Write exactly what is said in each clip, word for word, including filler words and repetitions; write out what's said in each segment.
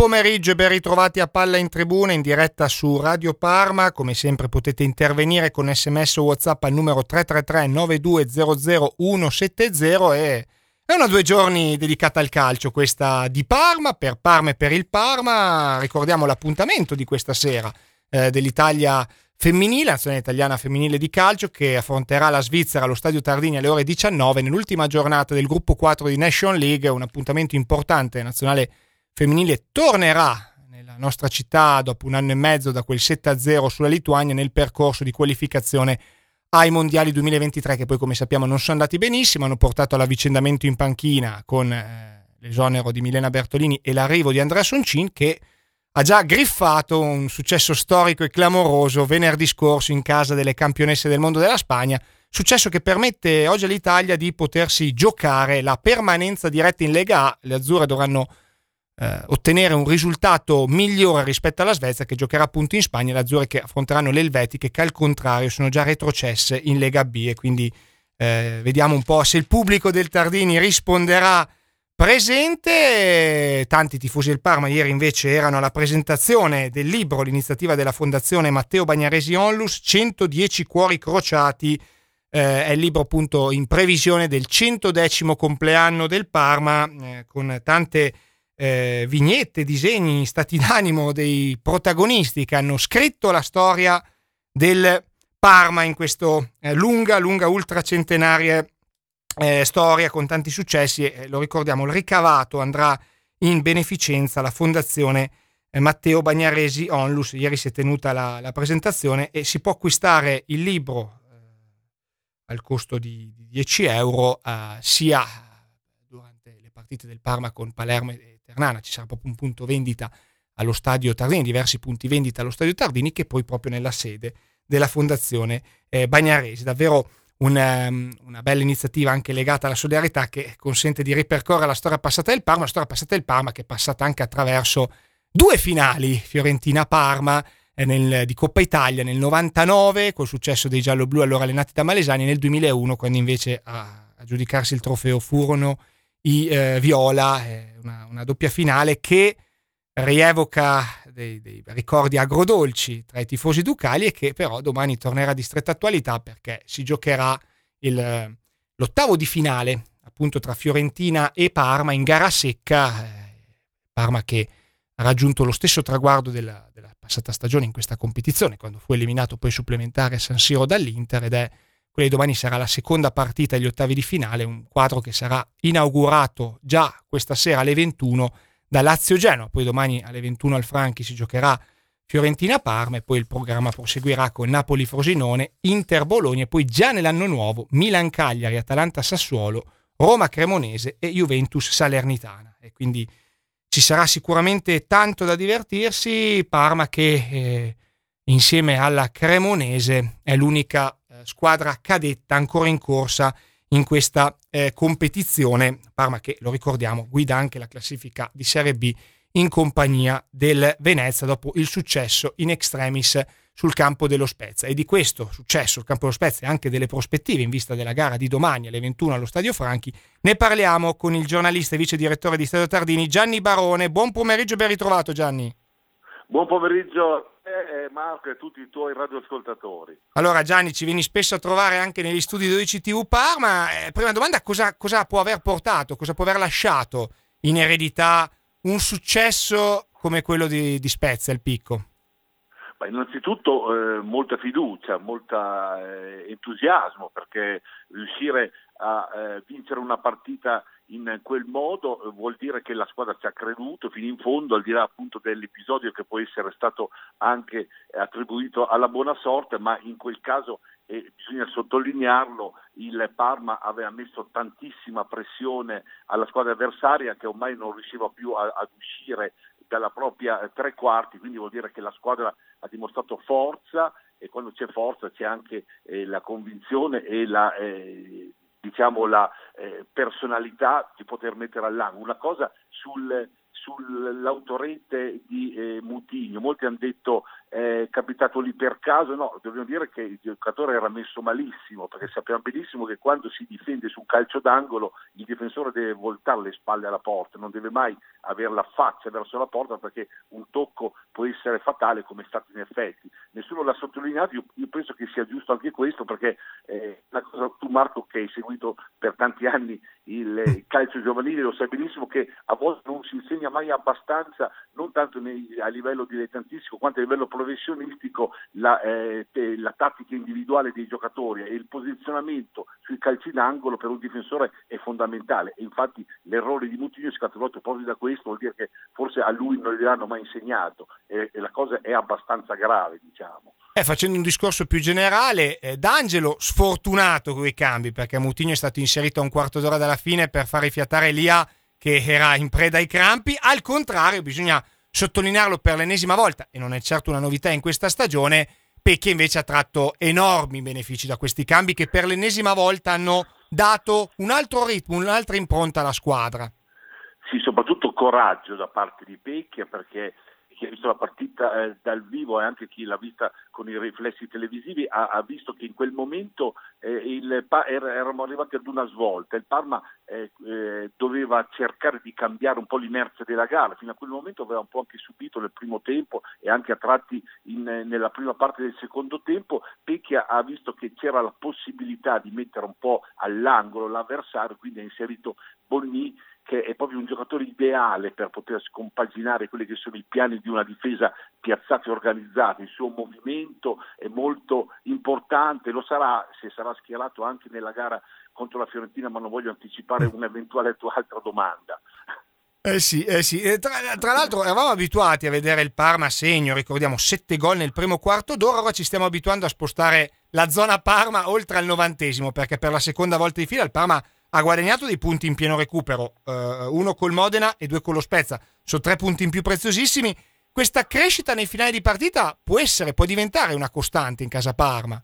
pomeriggio e ben ritrovati a Palla in Tribuna in diretta su Radio Parma. Come sempre potete intervenire con sms o WhatsApp al numero tre tre tre nove due zero zero uno sette zero e è una due giorni dedicata al calcio, questa di Parma, per Parma e per il Parma. Ricordiamo l'appuntamento di questa sera eh, dell'Italia femminile, nazionale italiana femminile di calcio, che affronterà la Svizzera allo Stadio Tardini alle ore diciannove nell'ultima giornata del gruppo quattro di Nation League. Un appuntamento importante. La nazionale femminile tornerà nella nostra città dopo un anno e mezzo da quel sette a zero sulla Lituania nel percorso di qualificazione ai mondiali duemilaventitré, che poi, come sappiamo, non sono andati benissimo, hanno portato all'avvicendamento in panchina con eh, l'esonero di Milena Bertolini e l'arrivo di Andrea Soncin, che ha già griffato un successo storico e clamoroso venerdì scorso in casa delle campionesse del mondo della Spagna, successo che permette oggi all'Italia di potersi giocare la permanenza diretta in Lega A. Le azzurre dovranno eh, ottenere un risultato migliore rispetto alla Svezia, che giocherà appunto in Spagna, le azzurre che affronteranno le elvetiche, che al contrario sono già retrocesse in Lega B, e quindi eh, vediamo un po' se il pubblico del Tardini risponderà presente. Tanti tifosi del Parma ieri invece erano alla presentazione del libro, l'iniziativa della Fondazione Matteo Bagnaresi Onlus, centodieci cuori crociati, eh, è il libro appunto in previsione del centodecimo compleanno del Parma, eh, con tante eh, vignette, disegni, stati d'animo dei protagonisti che hanno scritto la storia del Parma in questo eh, lunga, lunga ultracentenaria Eh, storia con tanti successi. E eh, lo ricordiamo, il ricavato andrà in beneficenza alla Fondazione eh, Matteo Bagnaresi Onlus. Ieri si è tenuta la, la presentazione e si può acquistare il libro eh, al costo di, di dieci euro eh, sia durante le partite del Parma con Palermo e Ternana. Ci sarà proprio un punto vendita allo Stadio Tardini, diversi punti vendita allo Stadio Tardini, che poi proprio nella sede della Fondazione eh, Bagnaresi. Davvero Una, una bella iniziativa anche legata alla solidarietà, che consente di ripercorrere la storia passata del Parma, la storia passata del Parma che è passata anche attraverso due finali Fiorentina-Parma eh, nel, di Coppa Italia nel novantanove col successo dei gialloblu allora allenati da Malesani, e nel duemilauno quando invece a, a giudicarsi il trofeo furono i eh, Viola, eh, una, una doppia finale che rievoca dei, dei ricordi agrodolci tra i tifosi ducali, e che però domani tornerà di stretta attualità perché si giocherà il, l'ottavo di finale appunto tra Fiorentina e Parma in gara secca. eh, Parma che ha raggiunto lo stesso traguardo della, della passata stagione in questa competizione, quando fu eliminato poi supplementare a San Siro dall'Inter, ed è quella di domani sarà la seconda partita degli ottavi di finale, un quadro che sarà inaugurato già questa sera alle ventuno da Lazio-Genoa. Poi domani alle ventuno al Franchi si giocherà Fiorentina-Parma, e poi il programma proseguirà con Napoli-Frosinone, Inter-Bologna, e poi già nell'anno nuovo Milan-Cagliari, Atalanta-Sassuolo, Roma-Cremonese e Juventus-Salernitana. E quindi ci sarà sicuramente tanto da divertirsi. Parma che eh, insieme alla Cremonese è l'unica eh, squadra cadetta ancora in corsa in questa eh, competizione. Parma che, lo ricordiamo, guida anche la classifica di Serie B in compagnia del Venezia dopo il successo in extremis sul campo dello Spezia. E di questo successo sul campo dello Spezia e anche delle prospettive in vista della gara di domani alle ventuno allo Stadio Franchi ne parliamo con il giornalista e vice direttore di Stadio Tardini, Gianni Barone. Buon pomeriggio e ben ritrovato, Gianni. Buon pomeriggio a Marco e a tutti i tuoi radioascoltatori. Allora Gianni, ci vieni spesso a trovare anche negli studi dodici tivù Parma. Eh, prima domanda, cosa, cosa può aver portato, cosa può aver lasciato in eredità un successo come quello di, di Spezia, il Picco? Ma innanzitutto eh, molta fiducia, molta eh, entusiasmo, perché riuscire a eh, vincere una partita in quel modo vuol dire che la squadra ci ha creduto fino in fondo, al di là appunto dell'episodio che può essere stato anche attribuito alla buona sorte, ma in quel caso eh, bisogna sottolinearlo, il Parma aveva messo tantissima pressione alla squadra avversaria, che ormai non riusciva più a, ad uscire dalla propria tre quarti, quindi vuol dire che la squadra ha dimostrato forza, e quando c'è forza c'è anche eh, la convinzione e la eh, diciamo la eh, personalità di poter mettere all'angolo. Una cosa sul sull'autorete di eh, Mutigno, molti hanno detto è capitato lì per caso, no, dobbiamo dire che il giocatore era messo malissimo, perché sappiamo benissimo che quando si difende su un calcio d'angolo il difensore deve voltare le spalle alla porta, non deve mai avere la faccia verso la porta, perché un tocco può essere fatale, come è stato in effetti. Nessuno l'ha sottolineato, io, io penso che sia giusto anche questo, perché eh, la cosa, tu Marco che hai seguito per tanti anni il, il calcio giovanile lo sai benissimo che a volte non si insegna mai abbastanza, non tanto nei, a livello dilettantistico quanto a livello professionistico, la, eh, la tattica individuale dei giocatori e il posizionamento sui calci d'angolo per un difensore è fondamentale, e infatti l'errore di Moutinho è scaturito proprio da questo, vuol dire che forse a lui non gliel'hanno mai insegnato e, e la cosa è abbastanza grave, diciamo. Eh, facendo un discorso più generale, eh, D'Angelo sfortunato con i cambi, perché Moutinho è stato inserito a un quarto d'ora dalla fine per far rifiatare Lia, che era in preda ai crampi. Al contrario, bisogna sottolinearlo per l'ennesima volta, e non è certo una novità in questa stagione, Pecchia invece ha tratto enormi benefici da questi cambi, che per l'ennesima volta hanno dato un altro ritmo, un'altra impronta alla squadra. Sì, soprattutto coraggio da parte di Pecchia, perché chi ha visto la partita eh, dal vivo e anche chi l'ha vista con i riflessi televisivi ha, ha visto che in quel momento eh, il, er, eravamo arrivati ad una svolta, il Parma eh, eh, doveva cercare di cambiare un po' l'inerzia della gara, fino a quel momento aveva un po' anche subito nel primo tempo e anche a tratti in, nella prima parte del secondo tempo. Pecchia ha visto che c'era la possibilità di mettere un po' all'angolo l'avversario, quindi ha inserito Bonni, che è proprio un giocatore ideale per poter scompaginare quelli che sono i piani di una difesa piazzata e organizzata. Il suo movimento è molto importante, lo sarà se sarà schierato anche nella gara contro la Fiorentina, ma non voglio anticipare un'eventuale tua altra domanda. Eh sì, eh sì. E tra, tra l'altro eravamo abituati a vedere il Parma a segno, ricordiamo sette gol nel primo quarto d'ora, ora ci stiamo abituando a spostare la zona Parma oltre al novantesimo, perché per la seconda volta di fila il Parma ha guadagnato dei punti in pieno recupero, uh, uno col Modena e due con lo Spezia, sono tre punti in più preziosissimi. Questa crescita nei finali di partita può essere, può diventare una costante in casa Parma.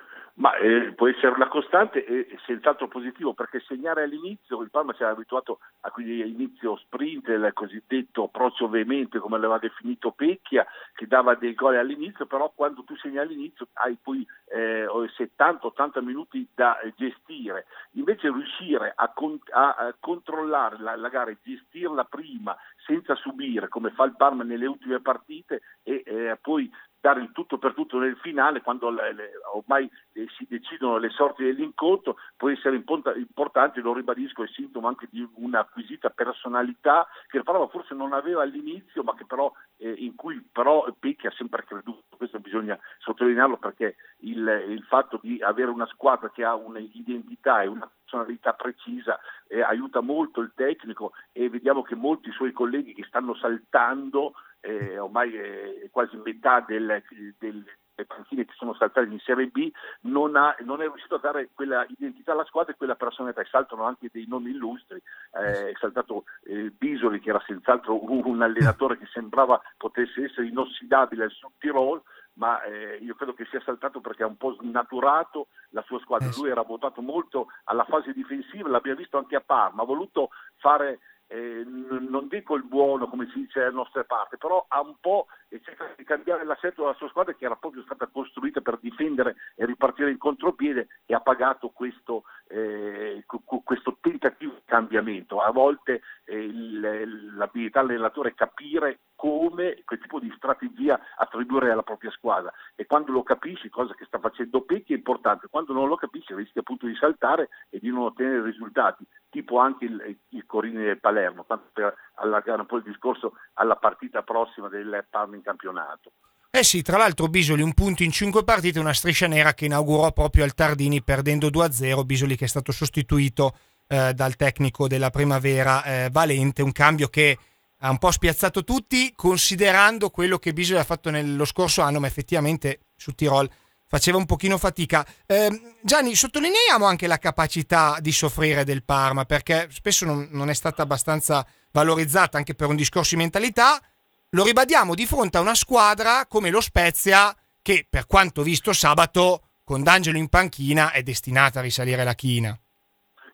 Ma eh, può essere una costante e senz'altro positivo, perché segnare all'inizio, il Parma si era abituato a quell'inizio sprint, il cosiddetto approccio veemente come l'aveva definito Pecchia, che dava dei gol all'inizio, però quando tu segni all'inizio hai poi eh, settanta ottanta minuti da gestire, invece riuscire a, con, a, a controllare la, la gara e gestirla prima senza subire come fa il Parma nelle ultime partite e eh, poi dare il tutto per tutto nel finale, quando le, le, ormai eh, si decidono le sorti dell'incontro, può essere import- importante, lo ribadisco, è sintomo anche di un'acquisita personalità che il Parma forse non aveva all'inizio, ma che però eh, in cui però Pecchia ha sempre creduto. Questo bisogna sottolinearlo, perché il, il fatto di avere una squadra che ha un'identità e una personalità precisa eh, aiuta molto il tecnico, e vediamo che molti suoi colleghi che stanno saltando, eh, ormai è quasi metà del, del le panchine che sono saltate in Serie B, non, ha, non è riuscito a dare quella identità alla squadra e quella personalità. E saltano anche dei nomi illustri, eh, è saltato eh, Bisoli, che era senz'altro un, un allenatore che sembrava potesse essere inossidabile al Sud Tirol, ma eh, io credo che sia saltato perché ha un po' snaturato la sua squadra. Lui era votato molto alla fase difensiva, l'abbiamo visto anche a Parma, ha voluto fare Eh, non dico il buono come si dice dalle nostre parti, però ha un po' cercato di cambiare l'assetto della sua squadra, che era proprio stata costruita per difendere e ripartire in contropiede, e ha pagato questo, eh, questo tentativo di cambiamento. A volte eh, il, l'abilità dell'allenatore è capire come, che tipo di strategia attribuire alla propria squadra, e quando lo capisci, cosa che sta facendo Pecchia, è importante. Quando non lo capisci rischi appunto di saltare e di non ottenere risultati, tipo anche il, il Corini del Palermo, tanto per allargare un po' il discorso alla partita prossima del Parma in campionato. Eh sì, tra l'altro Bisoli un punto in cinque partite, una striscia nera che inaugurò proprio al Tardini perdendo due a zero, Bisoli che è stato sostituito eh, dal tecnico della Primavera eh, Valente, un cambio che ha un po' spiazzato tutti, considerando quello che Bisoli ha fatto nello scorso anno, ma effettivamente su Tirol faceva un pochino fatica. Eh, Gianni, sottolineiamo anche la capacità di soffrire del Parma, perché spesso non, non è stata abbastanza valorizzata, anche per un discorso di mentalità. Lo ribadiamo di fronte a una squadra come lo Spezia, che per quanto visto sabato con D'Angelo in panchina è destinata a risalire la china.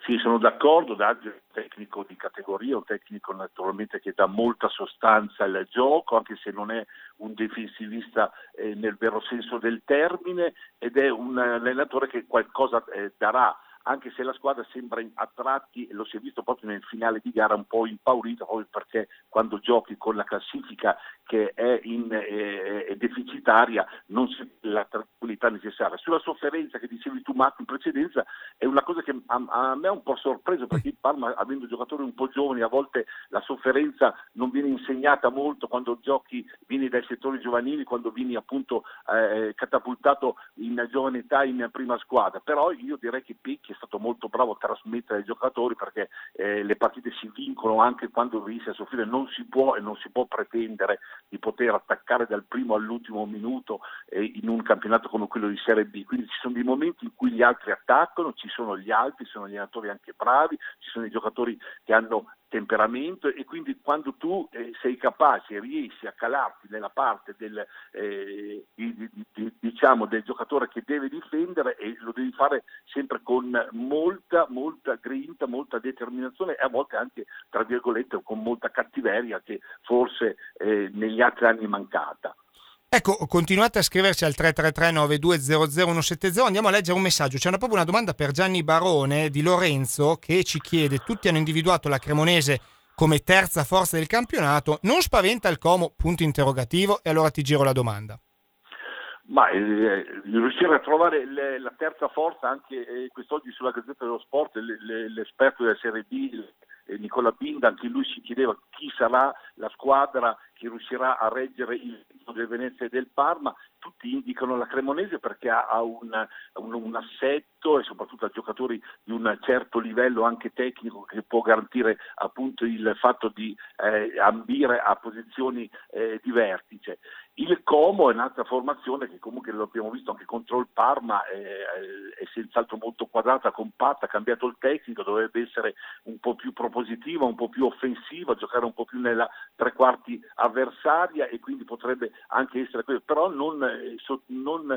Sì, sono d'accordo, Daggio è un tecnico di categoria, un tecnico naturalmente che dà molta sostanza al gioco, anche se non è un difensivista eh, nel vero senso del termine, ed è un allenatore che qualcosa eh, darà, anche se la squadra sembra a tratti, lo si è visto proprio nel finale di gara, un po' impaurita, proprio perché quando giochi con la classifica che è, in, eh, è deficitaria non c'è la tranquillità necessaria. Sulla sofferenza che dicevi tu, Marco, in precedenza, è una cosa che a, a me ha un po' sorpreso, perché il Parma, avendo giocatori un po' giovani, a volte la sofferenza non viene insegnata molto quando giochi, vieni dai settori giovanili, quando vieni appunto eh, catapultato in giovane età in prima squadra. Però io direi che Pecchi è stato molto bravo a trasmettere ai giocatori, perché eh, le partite si vincono anche quando riesci a soffrire, non si può e non si può pretendere di poter attaccare dal primo all'ultimo minuto eh, in un campionato come quello di Serie B. Quindi ci sono dei momenti in cui gli altri attaccano, ci sono gli altri, ci sono gli allenatori anche bravi, ci sono i giocatori che hanno temperamento, e quindi quando tu eh, sei capace e riesci a calarti nella parte del, eh, di, di, di, diciamo del giocatore che deve difendere, e lo devi fare sempre con molta molta grinta, molta determinazione, e a volte anche tra virgolette con molta cattiveria, che forse eh, negli altri anni è mancata. Ecco, continuate a scriverci al tre tre tre nove due zero zero uno sette zero. Andiamo a leggere un messaggio. C'è una, proprio una domanda per Gianni Barone di Lorenzo, che ci chiede: tutti hanno individuato la Cremonese come terza forza del campionato, non spaventa il Como? Punto interrogativo. E allora ti giro la domanda. Ma eh, riuscire a trovare le, la terza forza, anche eh, quest'oggi sulla Gazzetta dello Sport, le, le, l'esperto della Serie B, eh, Nicola Binda, anche lui si chiedeva chi sarà la squadra che riuscirà a reggere il ritmo del Venezia e del Parma. Tutti indicano la Cremonese perché ha, ha un, un, un assetto, e soprattutto ha giocatori di un certo livello anche tecnico, che può garantire appunto il fatto di eh, ambire a posizioni eh, di vertice. Il Como è un'altra formazione che comunque lo abbiamo visto anche contro il Parma, è, è senz'altro molto quadrata, compatta, ha cambiato il tecnico, dovrebbe essere un po' più propositiva, un po' più offensiva, giocare un po' più nella tre quarti avversaria, e quindi potrebbe anche essere quello. Però non, eh, so, non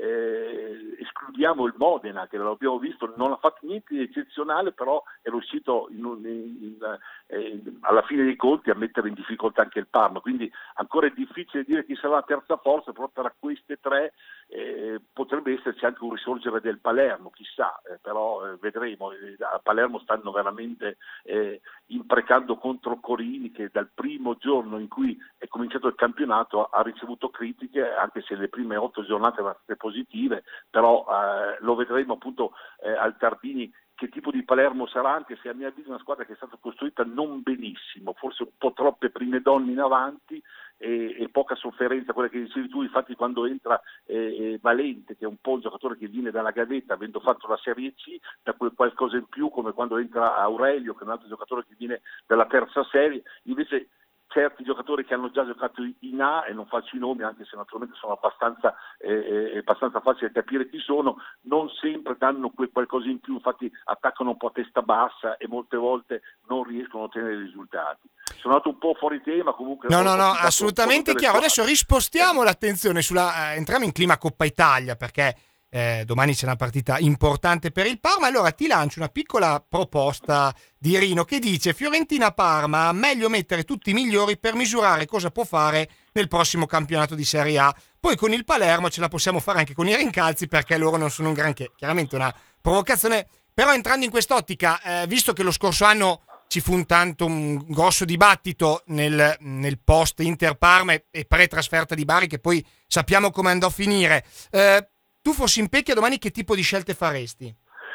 eh, escludiamo il Modena, che l'abbiamo visto, non ha fatto niente di eccezionale, però è riuscito in, in, in, eh, alla fine dei conti a mettere in difficoltà anche il Parma, quindi ancora è difficile dire chi sarà la terza forza, però tra queste tre eh, potrebbe esserci anche un risorgere del Palermo, chissà, eh, però eh, vedremo. A Palermo stanno veramente eh, imprecando contro Corini, che dal primo giorno in cui è cominciato il campionato ha ricevuto critiche, anche se le prime otto giornate erano state positive, però eh, lo vedremo appunto eh, al Tardini che tipo di Palermo sarà, anche se a mio avviso è una squadra che è stata costruita non benissimo, forse un po' troppe prime donne in avanti e, e poca sofferenza, quella che dicevi tu. Infatti quando entra eh, Valente, che è un po' un giocatore che viene dalla Gavetta avendo fatto la Serie C, da quel qualcosa in più, come quando entra Aurelio, che è un altro giocatore che viene dalla terza serie, invece certi giocatori che hanno già giocato in A, e non faccio i nomi anche se naturalmente sono abbastanza, eh, abbastanza facile capire chi sono, non sempre danno quel qualcosa in più, infatti attaccano un po' a testa bassa e molte volte non riescono a ottenere risultati. Sono andato un po' fuori tema, comunque. No, no, no, assolutamente chiaro. Adesso rispostiamo l'attenzione sulla, eh, entriamo in clima Coppa Italia, perché Eh, domani c'è una partita importante per il Parma. Allora ti lancio una piccola proposta di Rino, che dice: Fiorentina-Parma, meglio mettere tutti i migliori per misurare cosa può fare nel prossimo campionato di Serie A. Poi con il Palermo ce la possiamo fare anche con i rincalzi, perché loro non sono un granché. Chiaramente una provocazione, però entrando in quest'ottica, eh, visto che lo scorso anno ci fu un tanto un grosso dibattito nel, nel post Inter Parma e pre-trasferta di Bari, che poi sappiamo come andò a finire, eh, tu fossi in Pecchia domani, che tipo di scelte faresti?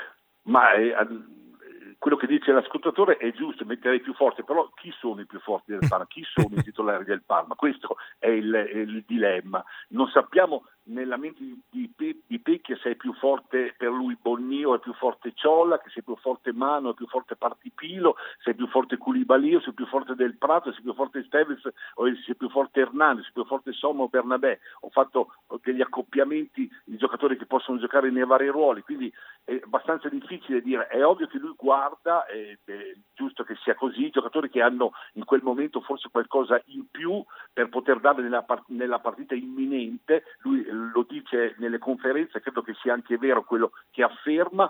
Ma eh, quello che dice l'ascoltatore è giusto, metterei più forti, però chi sono i più forti del Parma? Chi sono i titolari del Parma? Questo è il, è il dilemma. Non sappiamo nella mente di, di, di Pecchia se è più forte per lui Bonnio, è più forte Ciolla, che se è più forte Mano, è più forte Partipilo, se è più forte Koulibaly, se è più forte Del Prato, se è più forte Steves, o se è più forte Hernandez, se è più forte Somma o Bernabé. Ho fatto degli accoppiamenti di giocatori che possono giocare nei vari ruoli, quindi è abbastanza difficile dire. È ovvio che lui guarda, ed è giusto che sia così, giocatori che hanno in quel momento forse qualcosa in più per poter dare nella, part- nella partita imminente. Lui lo dice nelle conferenze, credo che sia anche vero quello che afferma, e quindi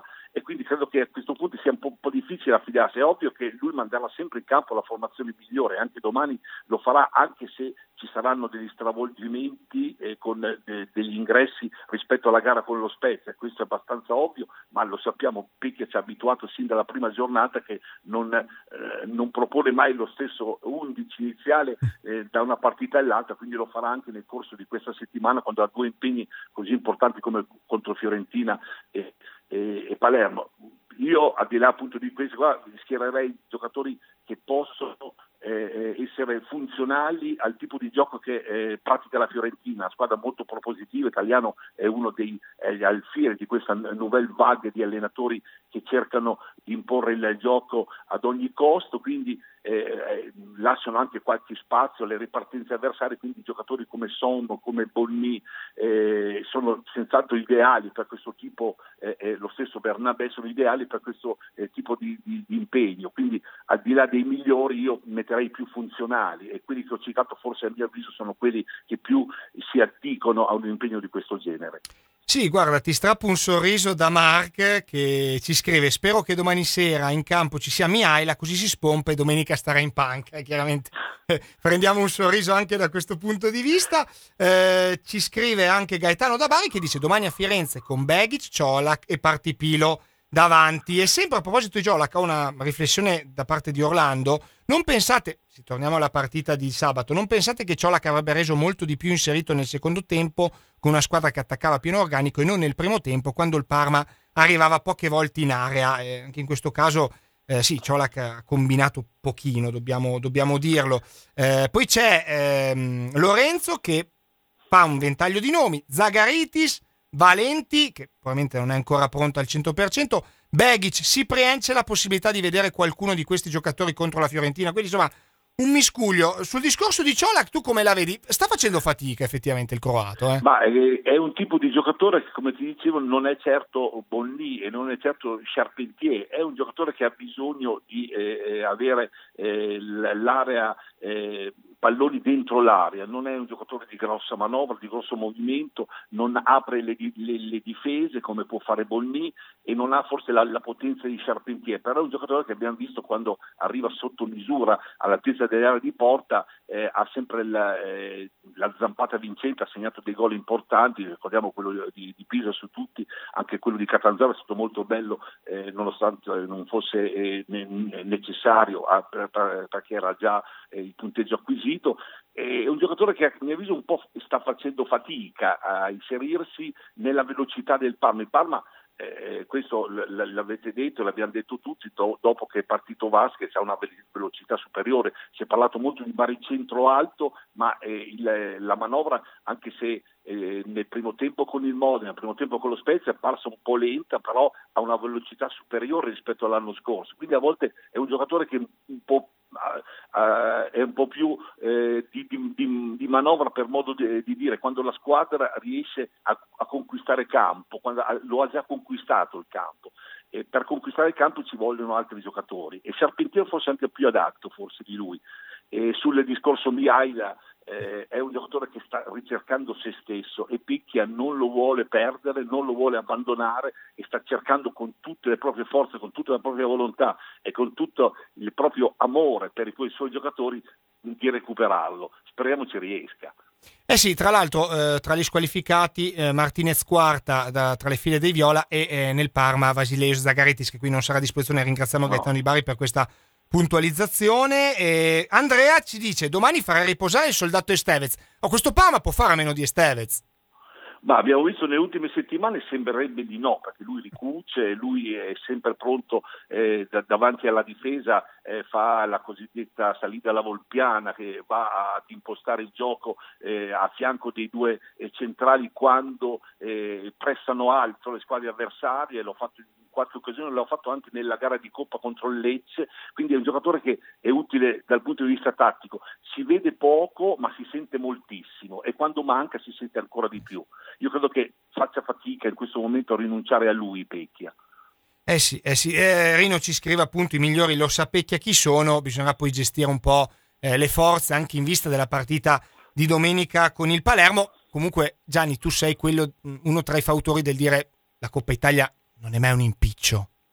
quindi credo che a questo punto sia un po', un po' difficile affidarsi. È ovvio che lui manderà sempre in campo la formazione migliore, anche domani lo farà, anche se ci saranno degli stravolgimenti eh, con eh, degli ingressi rispetto alla gara con lo Spezia, questo è abbastanza ovvio, ma lo sappiamo, Pecchia ci ha abituato sin dalla prima giornata che non, eh, non propone mai lo stesso undici iniziale eh, da una partita all'altra, quindi lo farà anche nel corso di questa settimana quando ha due impegni così importanti come contro Fiorentina e, e, e Palermo. Io, al di là appunto di questo qua, schiererei giocatori che possono eh, essere funzionali al tipo di gioco che eh, pratica la Fiorentina, una squadra molto propositiva. Italiano è uno dei eh, alfieri di questa nouvelle vague di allenatori che cercano di imporre il gioco ad ogni costo, quindi eh, lasciano anche qualche spazio alle ripartenze avversarie, quindi giocatori come Son, come Bonny eh, sono senz'altro ideali per questo tipo, eh, eh, lo stesso Bernabé, sono ideali per questo eh, tipo di, di, di impegno, quindi al di là dei migliori io metterei più funzionali, e quelli che ho citato forse a mio avviso sono quelli che più si addicono a un impegno di questo genere. Sì, guarda, ti strappo un sorriso da Mark che ci scrive: spero che domani sera in campo ci sia Mihaila, così si spompa e domenica starà in panca. E chiaramente eh, prendiamo un sorriso anche da questo punto di vista. Eh, ci scrive anche Gaetano da Bari che dice: domani a Firenze con Begic, Ciolak e Partipilo davanti. E sempre a proposito di Ciolak, ho una riflessione da parte di Orlando. Non pensate, se torniamo alla partita di sabato, non pensate che Ciolak avrebbe reso molto di più inserito nel secondo tempo con una squadra che attaccava a pieno organico e non nel primo tempo, quando il Parma arrivava poche volte in area? E anche in questo caso eh, sì, Ciolak ha combinato pochino, dobbiamo, dobbiamo dirlo. Eh, poi c'è ehm, Lorenzo che fa un ventaglio di nomi: Zagaritis, Valenti, che probabilmente non è ancora pronto al cento per cento, Begic, Ciprien. C'è la possibilità di vedere qualcuno di questi giocatori contro la Fiorentina, quindi insomma un miscuglio. Sul discorso di Ciolak, tu come la vedi? Sta facendo fatica effettivamente il croato, eh? Ma è, è un tipo di giocatore che, come ti dicevo, non è certo Bonny e non è certo Charpentier, è un giocatore che ha bisogno di eh, avere eh, l'area, eh, palloni dentro l'area, non è un giocatore di grossa manovra, di grosso movimento, non apre le, le, le difese come può fare Bonny e non ha forse la, la potenza di Charpentier, però è un giocatore che abbiamo visto quando arriva sotto misura all'altezza dell'area di porta, eh, ha sempre la, eh, la zampata vincente, ha segnato dei gol importanti, ricordiamo quello di, di Pisa su tutti, anche quello di Catanzaro è stato molto bello, eh, nonostante non fosse eh, necessario a, per, per, perché era già eh, il punteggio acquisito. È un giocatore che a mio avviso un po' sta facendo fatica a inserirsi nella velocità del Parma. Il Parma, Eh, questo l- l'avete detto, l'abbiamo detto tutti do- dopo che è partito Vasquez, ha una ve- velocità superiore. Si è parlato molto di baricentro alto, ma eh, il, la manovra, anche se eh, nel primo tempo con il Modena, nel primo tempo con lo Spezia è apparsa un po' lenta, però ha una velocità superiore rispetto all'anno scorso, quindi a volte è un giocatore che un po' Uh, uh, è un po' più uh, di, di, di, di manovra, per modo di, di dire, quando la squadra riesce a, a conquistare campo, quando ha, lo ha già conquistato il campo, e per conquistare il campo ci vogliono altri giocatori, e Charpentier forse anche più adatto forse di lui. E sul discorso Mihaila, eh, è un giocatore che sta ricercando se stesso e Pecchia non lo vuole perdere, non lo vuole abbandonare e sta cercando con tutte le proprie forze, con tutta la propria volontà e con tutto il proprio amore per i suoi giocatori di recuperarlo. Speriamo ci riesca. Eh sì, tra l'altro eh, tra gli squalificati eh, Martinez quarta da, tra le file dei Viola e eh, nel Parma Vasileus Zagaritis, che qui non sarà a disposizione. Ringraziamo no. Gaetano Di Bari per questa puntualizzazione. E Andrea ci dice: domani farà riposare il soldato Estevez. Oh, questo Parma può fare a meno di Estevez? Ma abbiamo visto nelle ultime settimane, sembrerebbe di no, perché lui ricuce, lui è sempre pronto eh, da, davanti alla difesa, eh, fa la cosiddetta salita alla volpiana che va ad impostare il gioco eh, a fianco dei due eh, centrali quando eh, pressano alto le squadre avversarie. L'ho fatto in qualche occasione, l'ho fatto anche nella gara di Coppa contro il Lecce, quindi è un giocatore che è utile dal punto di vista tattico. Si vede poco ma si sente moltissimo e quando manca si sente ancora di più. Io credo che faccia fatica in questo momento a rinunciare a lui Pecchia. Eh sì, eh sì. Eh, Rino ci scrive appunto: i migliori lo sapecchia chi sono, bisognerà poi gestire un po' eh, le forze anche in vista della partita di domenica con il Palermo. Comunque Gianni, tu sei quello, uno tra i fautori del dire la Coppa Italia non è mai un impiccio.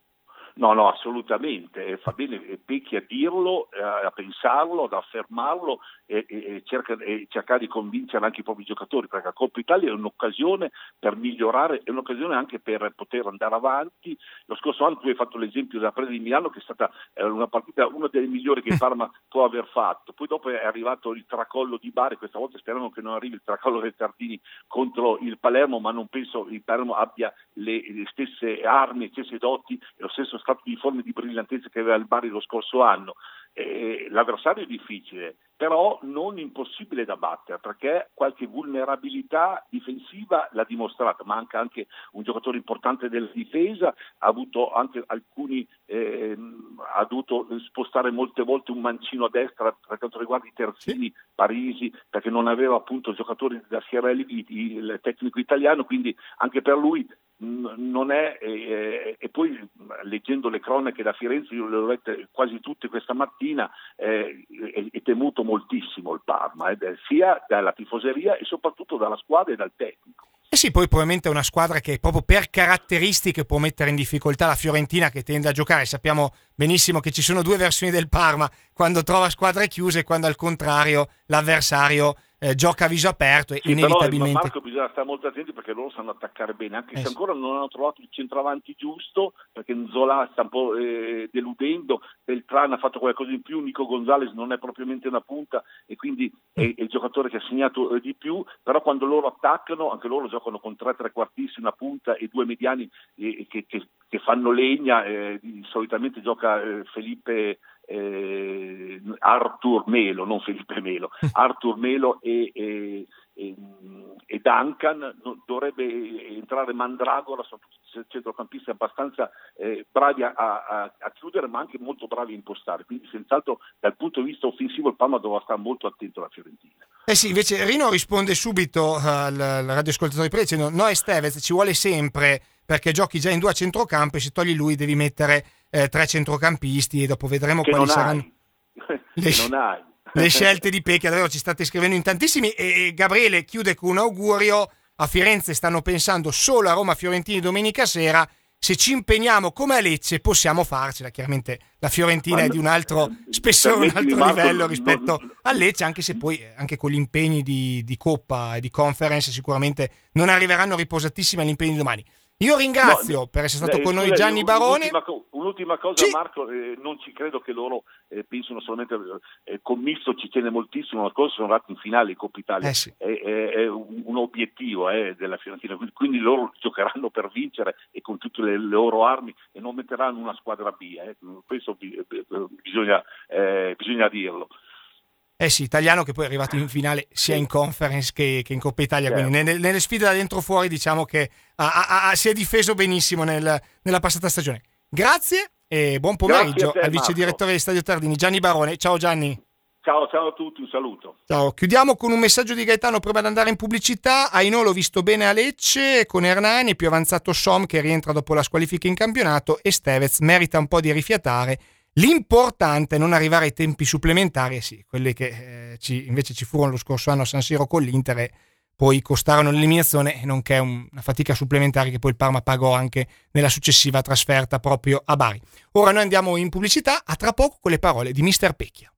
No, no, assolutamente, fa bene Pecchi a dirlo, a pensarlo, ad affermarlo e, e, e, cerca, e cercare di convincere anche i propri giocatori, perché la Coppa Italia è un'occasione per migliorare, è un'occasione anche per poter andare avanti. Lo scorso anno tu hai fatto l'esempio della presa di Milano, che è stata una partita, una delle migliori che il Parma può aver fatto, poi dopo è arrivato il tracollo di Bari, questa volta speriamo che non arrivi il tracollo del Tardini contro il Palermo, ma non penso che il Palermo abbia le, le stesse armi, le stesse doti e lo stesso stato di forme di brillantezza che aveva il Bari lo scorso anno. Eh, l'avversario è difficile, però non impossibile da battere, perché qualche vulnerabilità difensiva l'ha dimostrata. Manca anche un giocatore importante della difesa, ha avuto anche alcuni eh, ha dovuto spostare molte volte un mancino a destra per quanto riguarda i terzini, Parisi, perché non aveva appunto giocatori da Schiarelli, il tecnico italiano, quindi anche per lui non è, eh, e poi leggendo le cronache da Firenze, io le ho lette quasi tutte questa mattina, eh, è, è temuto moltissimo il Parma, eh, sia dalla tifoseria e soprattutto dalla squadra e dal tecnico. Eh sì, poi probabilmente è una squadra che proprio per caratteristiche può mettere in difficoltà la Fiorentina, che tende a giocare. Sappiamo benissimo che ci sono due versioni del Parma, quando trova squadre chiuse e quando al contrario l'avversario eh, gioca a viso aperto e sì, inevitabilmente... Però Marco, bisogna stare molto attenti perché loro sanno attaccare bene, anche eh se sì. ancora non hanno trovato il centravanti giusto, perché Nzola sta un po' eh, deludendo, Beltrán ha fatto qualcosa in più, Nico Gonzalez non è propriamente una punta e quindi è, è il giocatore che ha segnato eh, di più, però quando loro attaccano, anche loro giocano con tre trequartisti, una punta e due mediani eh, che, che, che fanno legna, eh, solitamente gioca eh, Felipe Eh, Arthur Melo, non Felipe Melo, Arthur Melo e, e, e, e Duncan. Dovrebbe entrare Mandragora, sono centrocampisti abbastanza eh, bravi a, a, a chiudere, ma anche molto bravi a impostare, quindi senz'altro dal punto di vista offensivo il Parma dovrà stare molto attento alla Fiorentina. Eh sì, invece Rino risponde subito al, al radioascoltatore prima dicendo: no, Estevez ci vuole sempre perché giochi già in due a centrocampo e se togli lui devi mettere eh, tre centrocampisti e dopo vedremo che quali non saranno hai. le, non hai. le scelte di Pecchi. Davvero ci state scrivendo in tantissimi e Gabriele chiude con un augurio: a Firenze stanno pensando solo a Roma-Fiorentini domenica sera, se ci impegniamo come a Lecce possiamo farcela. Chiaramente la Fiorentina è di un altro spessore, un altro Marco, livello rispetto non... a Lecce, anche se poi anche con gli impegni di, di Coppa e di Conference sicuramente non arriveranno riposatissimi agli impegni di domani. Io ringrazio no, per essere stato eh, con noi Gianni Barone. Un'ultima, un'ultima cosa sì. Marco, eh, non ci credo che loro eh, pensano solamente eh, Commisso ci tiene moltissimo, l'anno scorso sono arrivati in finale in Coppa Italia, eh sì. è, è, è un, un obiettivo eh, della Fiorentina, quindi loro giocheranno per vincere e con tutte le, le loro armi e non metteranno una squadra B, eh. Questo bisogna, eh, bisogna dirlo. Eh sì, italiano che poi è arrivato in finale sia in Conference che, che in Coppa Italia, certo. Quindi nelle, nelle sfide da dentro fuori diciamo che ha, ha, ha, si è difeso benissimo nel, nella passata stagione. Grazie e buon pomeriggio te, al vice direttore di Stadio Tardini, Gianni Barone. Ciao Gianni. Ciao, ciao a tutti, un saluto. Ciao, chiudiamo con un messaggio di Gaetano prima di andare in pubblicità. Aino l'ho visto bene a Lecce con Hernani, più avanzato Som che rientra dopo la squalifica in campionato e Stevez merita un po' di rifiatare. L'importante è non arrivare ai tempi supplementari, eh sì, quelli che eh, ci, invece ci furono lo scorso anno a San Siro con l'Inter e poi costarono l'eliminazione, nonché un, una fatica supplementare che poi il Parma pagò anche nella successiva trasferta proprio a Bari. Ora noi andiamo in pubblicità, a tra poco con le parole di mister Pecchia.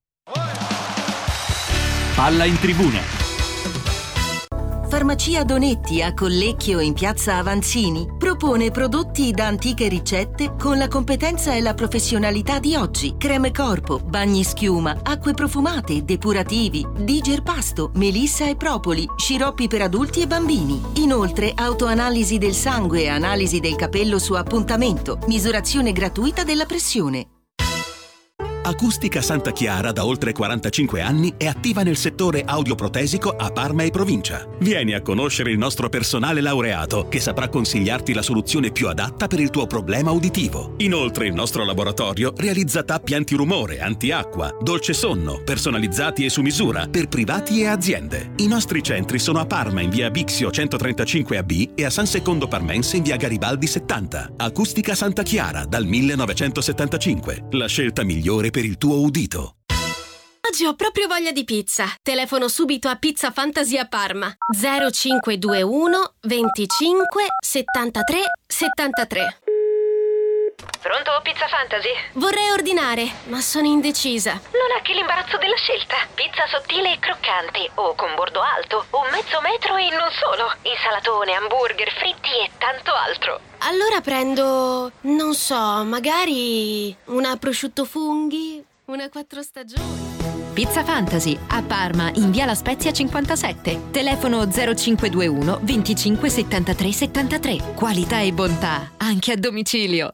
Palla in tribuna. Farmacia Donetti a Collecchio in piazza Avanzini propone prodotti da antiche ricette con la competenza e la professionalità di oggi. Creme corpo, bagni schiuma, acque profumate, depurativi, digerpasto, melissa e propoli, sciroppi per adulti e bambini. Inoltre autoanalisi del sangue e analisi del capello su appuntamento, misurazione gratuita della pressione. Acustica Santa Chiara da oltre quarantacinque anni è attiva nel settore audioprotesico a Parma e provincia. Vieni a conoscere il nostro personale laureato che saprà consigliarti la soluzione più adatta per il tuo problema uditivo. Inoltre il nostro laboratorio realizza tappi antirumore, antiacqua, dolce sonno, personalizzati e su misura per privati e aziende. I nostri centri sono a Parma in via Bixio centotrentacinque A B e a San Secondo Parmense in via Garibaldi settanta. Acustica Santa Chiara dal millenovecentosettantacinque. La scelta migliore per il tuo udito. Oggi ho proprio voglia di pizza. Telefono subito a Pizza Fantasy a Parma. zero cinque due uno venticinque settantatré settantatré. Pronto, Pizza Fantasy? Vorrei ordinare, ma sono indecisa. Non ha che l'imbarazzo della scelta. Pizza sottile e croccante, o con bordo alto, o mezzo metro e non solo. Insalatone, hamburger, fritti e tanto altro. Allora prendo, non so, magari una prosciutto funghi, una quattro stagioni. Pizza Fantasy, a Parma, in via La Spezia cinquantasette. Telefono zero cinquecentoventuno venticinque settantatré settantatré. Qualità e bontà, anche a domicilio.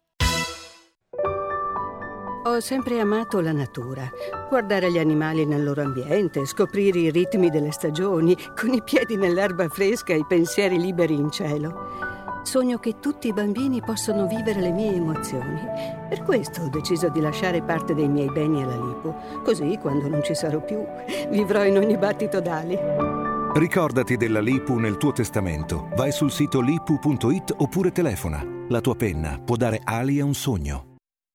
Ho sempre amato la natura. Guardare gli animali nel loro ambiente, scoprire i ritmi delle stagioni, con i piedi nell'erba fresca e i pensieri liberi in cielo. Sogno che tutti i bambini possano vivere le mie emozioni. Per questo ho deciso di lasciare parte dei miei beni alla Lipu. Così, quando non ci sarò più, vivrò in ogni battito d'ali. Ricordati della Lipu nel tuo testamento. Vai sul sito lipu punto it oppure telefona. La tua penna può dare ali a un sogno.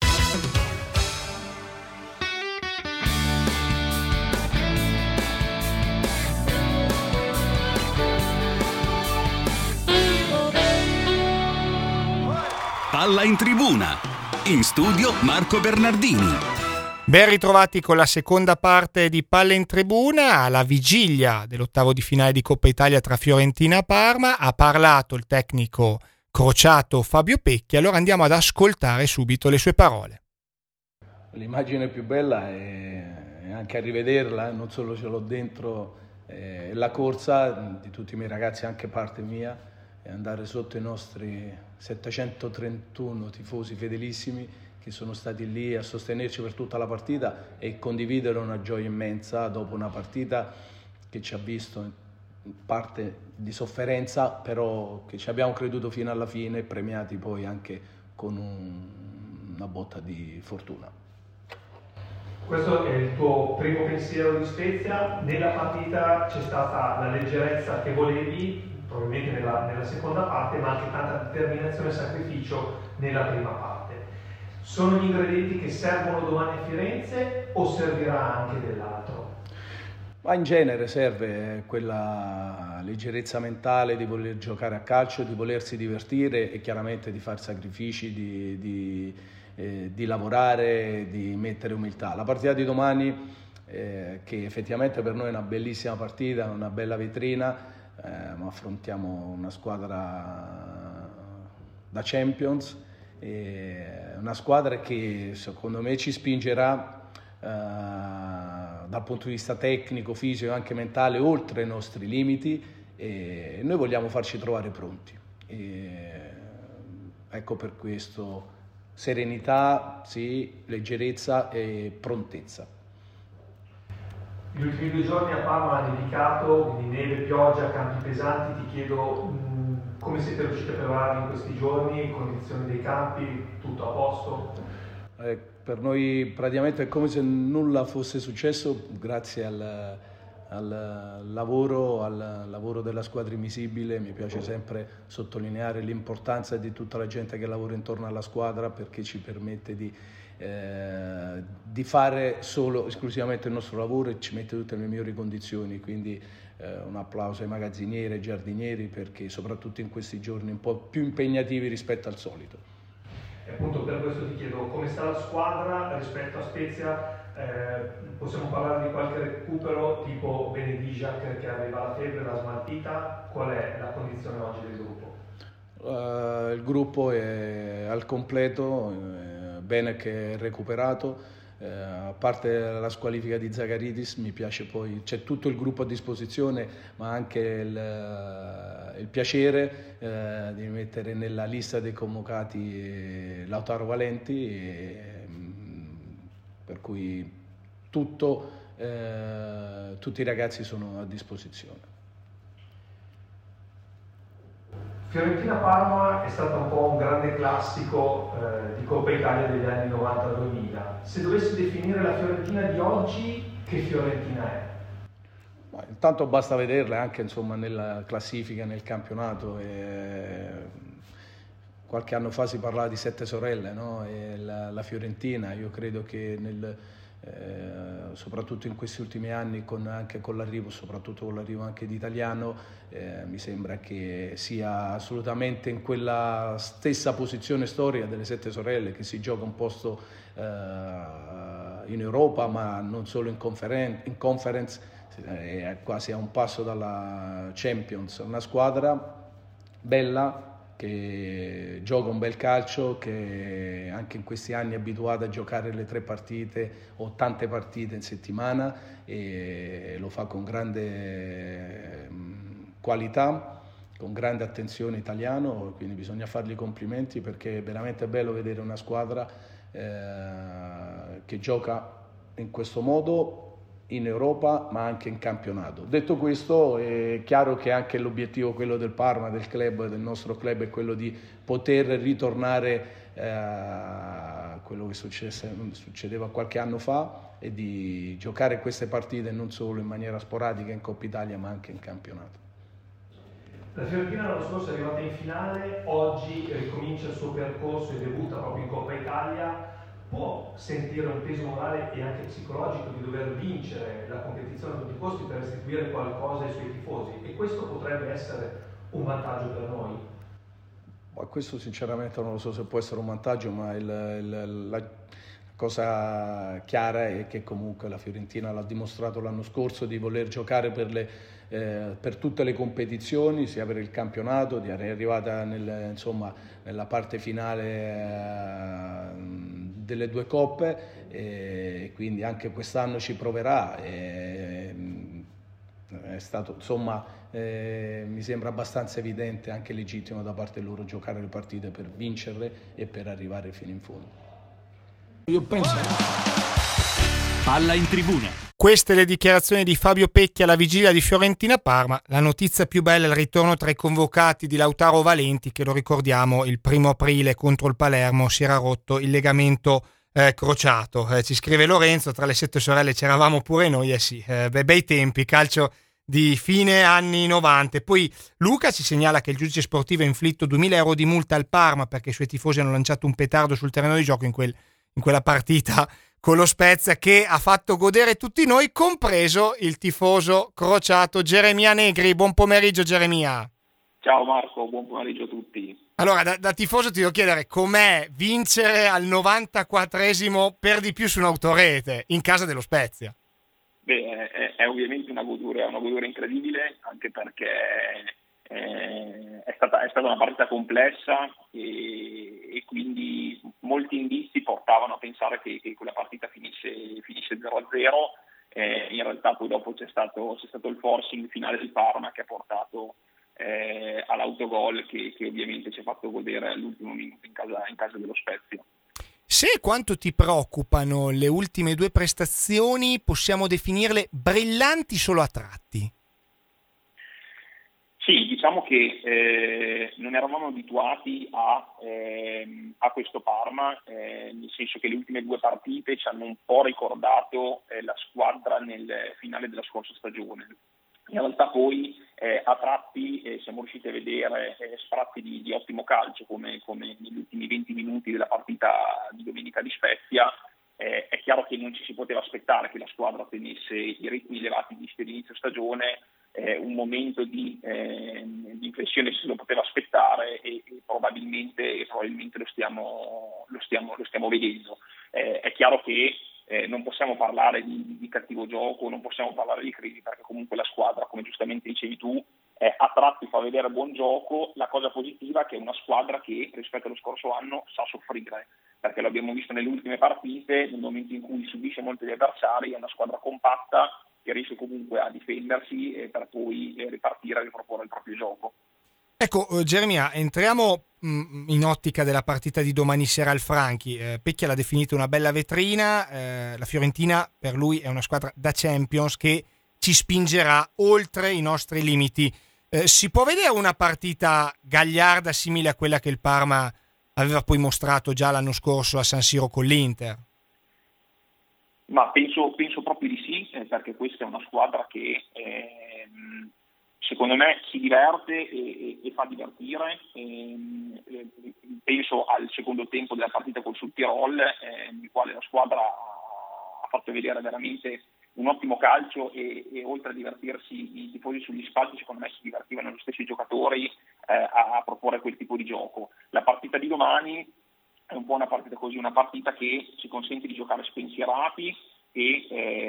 Palla in tribuna. In studio Marco Bernardini. Ben ritrovati con la seconda parte di Palla in tribuna. Alla vigilia dell'ottavo di finale di Coppa Italia tra Fiorentina e Parma ha parlato il tecnico crociato Fabio Pecchi. Allora andiamo ad ascoltare subito le sue parole. L'immagine più bella è, è anche a rivederla, non solo ce l'ho dentro, è la corsa di tutti i miei ragazzi, anche parte mia, e andare sotto i nostri settecentotrentuno tifosi fedelissimi che sono stati lì a sostenerci per tutta la partita e condividere una gioia immensa dopo una partita che ci ha visto in parte di sofferenza, però che ci abbiamo creduto fino alla fine, premiati poi anche con un, una botta di fortuna. Questo è il tuo primo pensiero di Spezia. Nella partita c'è stata la leggerezza che volevi, probabilmente nella, nella seconda parte, ma anche tanta determinazione e sacrificio nella prima parte. Sono gli ingredienti che servono domani a Firenze o servirà anche dell'altro? Ma in genere serve quella leggerezza mentale di voler giocare a calcio, di volersi divertire e chiaramente di fare sacrifici, di, di, eh, di lavorare, di mettere umiltà. La partita di domani, eh, che effettivamente per noi è una bellissima partita, una bella vetrina, Eh, ma affrontiamo una squadra da Champions, eh, una squadra che secondo me ci spingerà eh, dal punto di vista tecnico, fisico e anche mentale oltre i nostri limiti, e noi vogliamo farci trovare pronti. E, ecco, per questo serenità, sì, leggerezza e prontezza. Gli ultimi due giorni a Parma ha nevicato, quindi neve, pioggia, campi pesanti. Ti chiedo mh, come siete riusciti a prepararvi in questi giorni, condizioni dei campi, tutto a posto? Eh, per noi praticamente è come se nulla fosse successo, grazie al, al lavoro, al lavoro della squadra invisibile. Mi piace sempre sottolineare l'importanza di tutta la gente che lavora intorno alla squadra, perché ci permette di Eh, di fare solo esclusivamente il nostro lavoro e ci mette tutte le migliori condizioni, quindi eh, un applauso ai magazzinieri e ai giardinieri, perché soprattutto in questi giorni un po' più impegnativi rispetto al solito. E appunto per questo ti chiedo come sta la squadra rispetto a Spezia. Eh, possiamo parlare di qualche recupero tipo Benedijak che aveva la febbre, la smaltita? Qual è la condizione oggi del gruppo? Uh, il gruppo è al completo, eh, bene che è recuperato, eh, a parte la squalifica di Zagaridis. Mi piace poi, c'è tutto il gruppo a disposizione, ma anche il, il piacere eh, di mettere nella lista dei convocati Lautaro Valenti, e, per cui tutto, eh, tutti i ragazzi sono a disposizione. Fiorentina-Parma è stato un po' un grande classico eh, di Coppa Italia degli anni novanta duemila. Se dovessi definire la Fiorentina di oggi, che Fiorentina è? Ma intanto basta vederla anche, insomma, nella classifica, nel campionato. E qualche anno fa si parlava di sette sorelle, no? E la, la Fiorentina, io credo che nel, eh, soprattutto in questi ultimi anni, con, anche con l'arrivo, soprattutto con l'arrivo anche di Italiano, eh, mi sembra che sia assolutamente in quella stessa posizione storica delle Sette Sorelle, che si gioca un posto eh, in Europa, ma non solo in, conferen- in conference, è quasi a un passo dalla Champions. Una squadra bella, che gioca un bel calcio, che anche in questi anni è abituata a giocare le tre partite o tante partite in settimana, e lo fa con grande qualità, con grande attenzione italiano, quindi bisogna fargli complimenti, perché è veramente bello vedere una squadra eh, che gioca in questo modo in Europa, ma anche in campionato. Detto questo, è chiaro che anche l'obiettivo, quello del Parma, del club, del nostro club, è quello di poter ritornare eh, a quello che successe, succedeva qualche anno fa, e di giocare queste partite non solo in maniera sporadica in Coppa Italia, ma anche in campionato. La Fiorentina l'anno scorso è arrivata in finale, oggi ricomincia il suo percorso e debutta proprio in Coppa Italia. Può sentire un peso morale e anche psicologico di dover vincere la competizione a tutti i costi per restituire qualcosa ai suoi tifosi, e questo potrebbe essere un vantaggio per noi? Ma questo sinceramente non lo so se può essere un vantaggio, ma il, il, la cosa chiara è che comunque la Fiorentina l'ha dimostrato l'anno scorso di voler giocare per, le, eh, per tutte le competizioni, sia per il campionato, di essere arrivata nel, insomma, nella parte finale eh, delle due coppe, e quindi anche quest'anno ci proverà. E, è stato, insomma, eh, mi sembra abbastanza evidente, anche legittimo da parte loro, giocare le partite per vincerle e per arrivare fino in fondo. Io penso. Palla in tribuna. Queste le dichiarazioni di Fabio Pecchi alla vigilia di Fiorentina-Parma. La notizia più bella è il ritorno tra i convocati di Lautaro Valenti, che, lo ricordiamo, il primo aprile contro il Palermo si era rotto il legamento eh, crociato. Eh, ci scrive Lorenzo, tra le Sette Sorelle c'eravamo pure noi, eh sì, eh, bei, bei tempi, calcio di fine anni novanta. Poi Luca ci segnala che il giudice sportivo ha inflitto duemila euro di multa al Parma perché i suoi tifosi hanno lanciato un petardo sul terreno di gioco in, quel, in quella partita con lo Spezia, che ha fatto godere tutti noi, compreso il tifoso crociato Geremia Negri. Buon pomeriggio Geremia. Ciao Marco, buon pomeriggio a tutti. Allora, da, da tifoso ti devo chiedere com'è vincere al novantaquattresimo per di più su un'autorete in casa dello Spezia. Beh, è, è ovviamente una goduria, una goduria incredibile, anche perché eh, è, stata, è stata una partita complessa e, e quindi molti indizi portavano a pensare che, che quella partita finisse, finisse zero a zero. Eh, in realtà poi dopo c'è stato, c'è stato il forcing finale del Parma che ha portato eh, all'autogol che, che ovviamente ci ha fatto godere all'ultimo minuto in casa, in casa dello Spezia. Se quanto ti preoccupano le ultime due prestazioni, possiamo definirle brillanti solo a tratti? Sì, diciamo che eh, non eravamo abituati a, eh, a questo Parma, eh, nel senso che le ultime due partite ci hanno un po' ricordato eh, la squadra nel finale della scorsa stagione. In realtà poi eh, a tratti eh, siamo riusciti a vedere eh, sprazzi di, di ottimo calcio, come, come negli ultimi venti minuti della partita di domenica di Spezia. Eh, è chiaro che non ci si poteva aspettare che la squadra tenesse i ritmi elevati di inizio stagione, eh, un momento di, eh, di inflessione se lo poteva aspettare e, e probabilmente, probabilmente lo, stiamo, lo, stiamo, lo stiamo vedendo. Eh, è chiaro che Eh, non possiamo parlare di, di cattivo gioco, non possiamo parlare di crisi, perché comunque la squadra, come giustamente dicevi tu, eh, a tratti fa vedere buon gioco. La cosa positiva è che è una squadra che rispetto allo scorso anno sa soffrire, perché l'abbiamo visto nelle ultime partite, nel momento in cui subisce molti gli avversari, è una squadra compatta che riesce comunque a difendersi eh, per poi eh, ripartire e riproporre il proprio gioco. Ecco, eh, Geremia, entriamo mh, in ottica della partita di domani sera al Franchi. Eh, Pecchia l'ha definita una bella vetrina, eh, la Fiorentina per lui è una squadra da Champions che ci spingerà oltre i nostri limiti. Eh, si può vedere una partita gagliarda simile a quella che il Parma aveva poi mostrato già l'anno scorso a San Siro con l'Inter? Ma penso, penso proprio di sì, eh, perché questa è una squadra che... Eh, secondo me si diverte e, e, e fa divertire. E, e, penso al secondo tempo della partita col Sud Tirol, eh, nel quale la squadra ha fatto vedere veramente un ottimo calcio e, e oltre a divertirsi i tifosi sugli spalti, secondo me si divertivano lo stesso i giocatori eh, a, a proporre quel tipo di gioco. La partita di domani è un po' una partita così, una partita che ci consente di giocare spensierati e,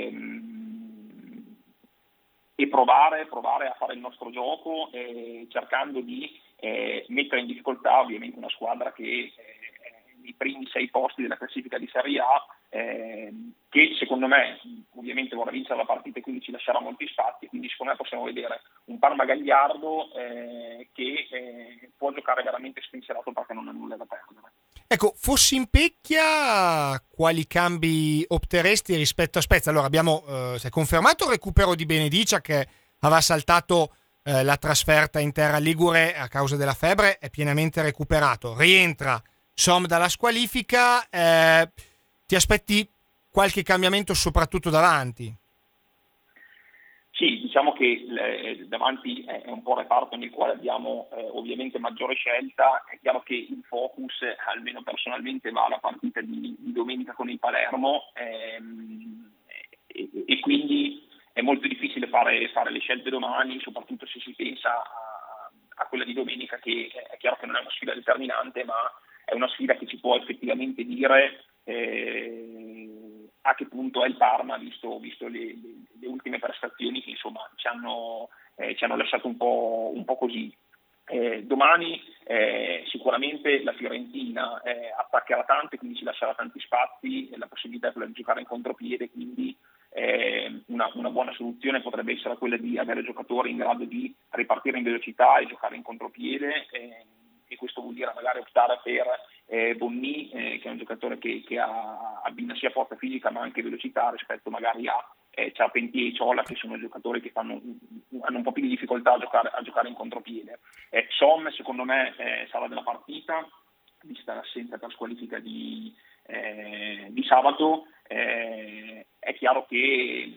ehm, e provare, provare a fare il nostro gioco, eh, cercando di eh, mettere in difficoltà ovviamente una squadra che eh, i primi sei posti della classifica di Serie A, eh, che secondo me ovviamente vorrà vincere la partita e quindi ci lascerà molti spazi, quindi secondo me possiamo vedere un Parma gagliardo eh, che eh, può giocare veramente spensierato perché non ha nulla da perdere. Ecco, fossi in Pecchia, quali cambi opteresti rispetto a Spezia? Allora abbiamo eh, si è confermato il recupero di Benedicia che aveva saltato eh, la trasferta in terra ligure a causa della febbre, è pienamente recuperato, rientra Som dalla squalifica, eh, ti aspetti qualche cambiamento soprattutto davanti? Sì, diciamo che eh, davanti è un po' un reparto nel quale abbiamo eh, ovviamente maggiore scelta. È chiaro che il focus, eh, almeno personalmente, va alla partita di, di domenica con il Palermo ehm, e, e quindi è molto difficile fare, fare le scelte domani, soprattutto se si pensa a, a quella di domenica, che è chiaro che non è una sfida determinante, ma è una sfida che ci può effettivamente dire eh, a che punto è il Parma, visto, visto le, le, le ultime prestazioni che insomma ci hanno, eh, ci hanno lasciato un po', un po' così. Eh, domani eh, sicuramente la Fiorentina eh, attaccherà tanto e quindi ci lascerà tanti spazi e la possibilità è quella di giocare in contropiede, quindi eh, una, una buona soluzione potrebbe essere quella di avere giocatori in grado di ripartire in velocità e giocare in contropiede, eh, e questo vuol dire magari optare per eh, Bonni, eh, che è un giocatore che, che ha, abbina sia forza fisica ma anche velocità rispetto magari a eh, Charpentier e Ciola, che sono giocatori che fanno, hanno un po' più di difficoltà a giocare, a giocare in contropiede. Eh, Som secondo me eh, sarà della partita, vista l'assenza per squalifica di, eh, di sabato. Eh, è chiaro che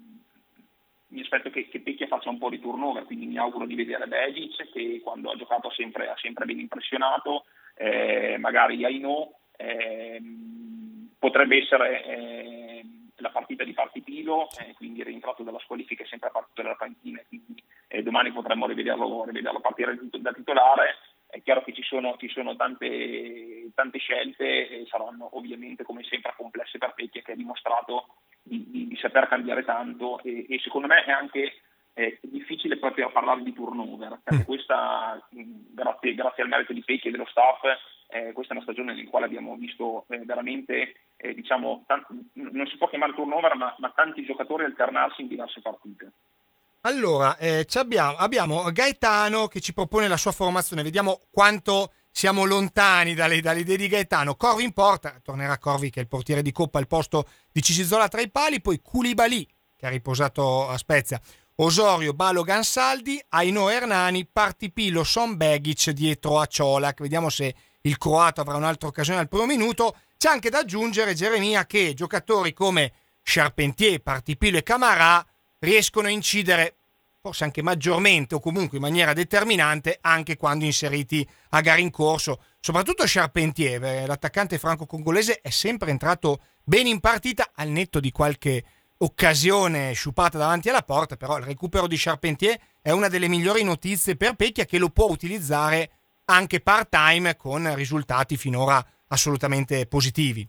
mi aspetto che, che Pecchia faccia un po' di turnover, quindi mi auguro di vedere Begic, che quando ha giocato ha sempre, ha sempre ben impressionato, eh, magari Aino, eh, potrebbe essere eh, la partita di Partipilo, eh, quindi rientrato dalla squalifica è sempre partito dalla panchina, quindi eh, domani potremmo rivederlo, rivederlo partire da titolare. È chiaro che ci sono, ci sono tante, tante scelte e saranno ovviamente come sempre complesse per Pecchia, che ha dimostrato di, di, di saper cambiare tanto e, e secondo me è anche eh, difficile proprio parlare di turnover, perché questa, grazie, grazie al merito di Pecchia e dello staff, eh, questa è una stagione nella quale abbiamo visto eh, veramente, eh, diciamo, tanti, non si può chiamare turnover, ma, ma tanti giocatori alternarsi in diverse partite. Allora, eh, abbiamo, abbiamo Gaetano che ci propone la sua formazione, vediamo quanto siamo lontani dalle, dalle idee di Gaetano. Corvi in porta, tornerà Corvi che è il portiere di Coppa al posto di Cicizola tra i pali, poi Koulibaly che ha riposato a Spezia, Osorio, Balogan, Saldi, Aino, Hernani, Partipilo, Som, Begic dietro a Ciolak. Vediamo se il croato avrà un'altra occasione al primo minuto. C'è anche da aggiungere, Geremia, che giocatori come Charpentier, Partipilo e Camarà riescono a incidere forse anche maggiormente o comunque in maniera determinante anche quando inseriti a gare in corso, soprattutto Charpentier, l'attaccante franco-congolese è sempre entrato bene in partita al netto di qualche occasione sciupata davanti alla porta, però il recupero di Charpentier è una delle migliori notizie per Pecchia, che lo può utilizzare anche part-time con risultati finora assolutamente positivi.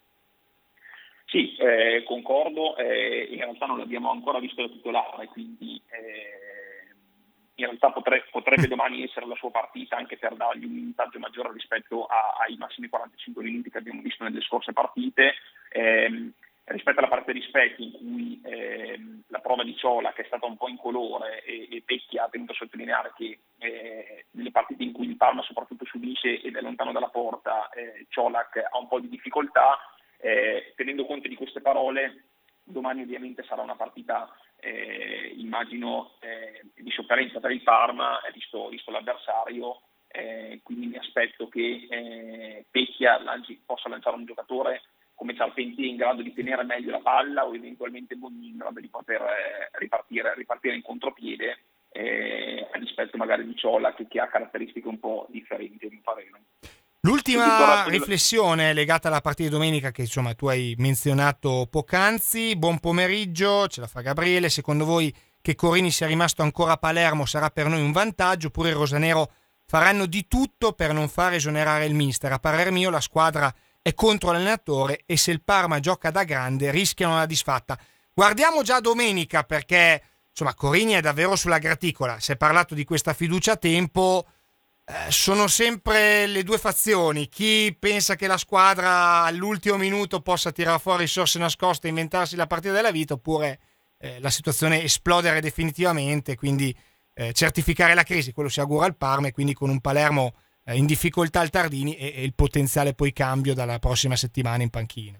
Sì, eh, concordo, eh, in realtà non l'abbiamo ancora visto da titolare, quindi eh, in realtà potre, potrebbe domani essere la sua partita anche per dargli un minutaggio maggiore rispetto a, ai massimi quarantacinque minuti che abbiamo visto nelle scorse partite. Eh, rispetto alla partita di Spezia in cui eh, la prova di Ciola, che è stata un po' incolore, e, e Pecchia ha tenuto a sottolineare che eh, nelle partite in cui il Parma soprattutto subisce ed è lontano dalla porta, eh, Ciolak ha un po' di difficoltà. Eh, tenendo conto di queste parole, domani ovviamente sarà una partita eh, immagino eh, di sofferenza per il Parma, visto, visto l'avversario, eh, quindi mi aspetto che eh, Pecchia lanci, possa lanciare un giocatore come Charpentier in grado di tenere meglio la palla, o eventualmente Bonni in grado di poter eh, ripartire, ripartire in contropiede, eh, a dispetto magari di Ciola che, che ha caratteristiche un po' differenti a mio parere. L'ultima riflessione legata alla partita di domenica che insomma tu hai menzionato poc'anzi. Buon pomeriggio, ce la fa Gabriele. Secondo voi che Corini sia rimasto ancora a Palermo sarà per noi un vantaggio, oppure i rosanero faranno di tutto per non far esonerare il mister? A parer mio la squadra è contro l'allenatore e se il Parma gioca da grande rischiano la disfatta. Guardiamo già domenica, perché insomma Corini è davvero sulla graticola. Si è parlato di questa fiducia a tempo, eh, sono sempre le due fazioni: chi pensa che la squadra all'ultimo minuto possa tirare fuori risorse nascoste e inventarsi la partita della vita, oppure eh, la situazione esplodere definitivamente, quindi eh, certificare la crisi. Quello si augura al Parma, e quindi con un Palermo eh, in difficoltà al Tardini e, e il potenziale poi cambio dalla prossima settimana in panchina.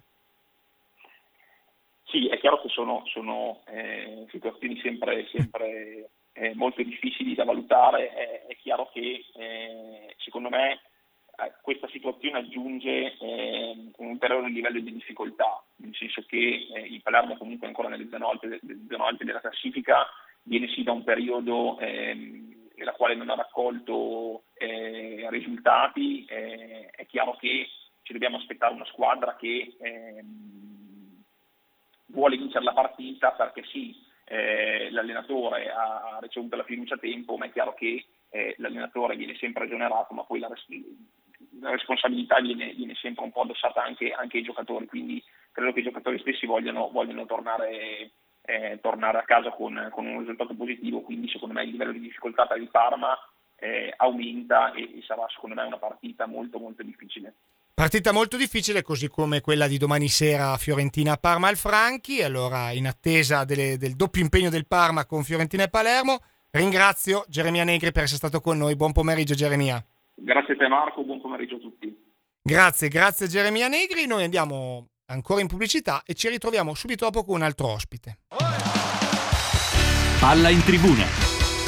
Sì, è chiaro che sono, sono eh, situazioni sempre, sempre eh, molto difficili da valutare. È, è chiaro che eh, secondo me eh, questa situazione aggiunge eh, un ulteriore livello di difficoltà, nel senso che eh, il Palermo comunque ancora nelle zone alte, zone alte della classifica viene sì da un periodo eh, nella quale non ha raccolto eh, risultati. Eh, è chiaro che ci dobbiamo aspettare una squadra che eh, vuole vincere la partita, perché sì, eh, l'allenatore ha ricevuto la fiducia a tempo, ma è chiaro che eh, l'allenatore viene sempre esonerato, ma poi la, res- la responsabilità viene, viene sempre un po' addossata anche, anche ai giocatori, quindi credo che i giocatori stessi vogliano, vogliano tornare, eh, tornare a casa con, con un risultato positivo, quindi secondo me il livello di difficoltà per il Parma eh, aumenta e, e sarà secondo me una partita molto molto difficile. Partita molto difficile, così come quella di domani sera Fiorentina-Parma al Franchi. Allora, in attesa delle, del doppio impegno del Parma con Fiorentina e Palermo, ringrazio Geremia Negri per essere stato con noi. Buon pomeriggio Geremia. Grazie a te Marco, buon pomeriggio a tutti. Grazie, grazie Geremia Negri. Noi andiamo ancora in pubblicità e ci ritroviamo subito dopo con un altro ospite. Palla in tribuna.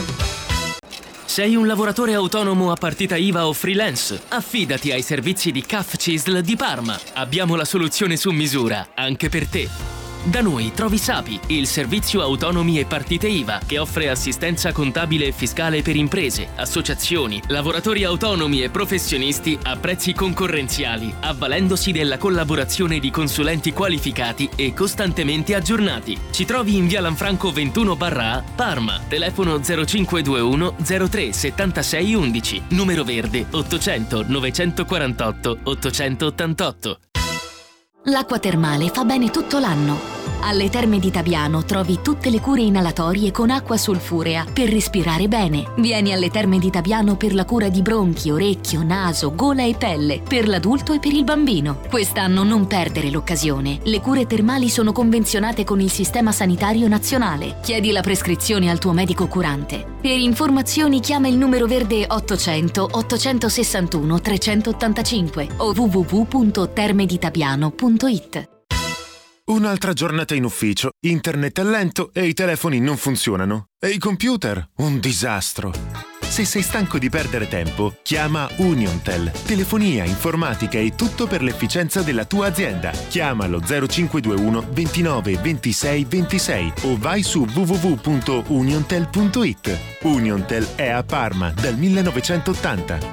Sei un lavoratore autonomo a partita I V A o freelance? Affidati ai servizi di C A F C I S L di Parma. Abbiamo la soluzione su misura, anche per te. Da noi trovi Sapi, il servizio autonomi e partite I V A, che offre assistenza contabile e fiscale per imprese, associazioni, lavoratori autonomi e professionisti a prezzi concorrenziali, avvalendosi della collaborazione di consulenti qualificati e costantemente aggiornati. Ci trovi in via Lanfranco ventuno barra A, Parma, telefono zero cinque due uno zero tre settantasei undici, numero verde ottocento novecentoquarantotto ottocentottantotto. L'acqua termale fa bene tutto l'anno. Alle Terme di Tabiano trovi tutte le cure inalatorie con acqua sulfurea per respirare bene. Vieni alle Terme di Tabiano per la cura di bronchi, orecchio, naso, gola e pelle, per l'adulto e per il bambino. Quest'anno non perdere l'occasione. Le cure termali sono convenzionate con il Sistema Sanitario Nazionale. Chiedi la prescrizione al tuo medico curante. Per informazioni chiama il numero verde ottocento ottocentosessantuno trecentottantacinque o w w w punto termeditabiano punto it. Un'altra giornata in ufficio, internet è lento e i telefoni non funzionano. E i computer? Un disastro. Se sei stanco di perdere tempo, chiama Uniontel. Telefonia, informatica e tutto per l'efficienza della tua azienda. Chiamalo zero cinque due uno ventinove ventisei ventisei o vai su w w w punto uniontel punto it. Uniontel è a Parma dal millenovecentottanta.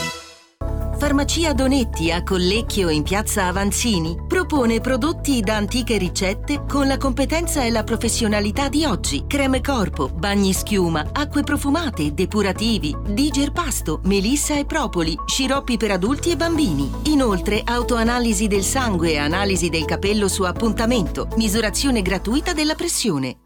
Farmacia Donetti a Collecchio in piazza Avanzini propone prodotti da antiche ricette con la competenza e la professionalità di oggi. Creme corpo, bagni schiuma, acque profumate, depurativi, digerpasto, melissa e propoli, sciroppi per adulti e bambini. Inoltre autoanalisi del sangue e analisi del capello su appuntamento, misurazione gratuita della pressione.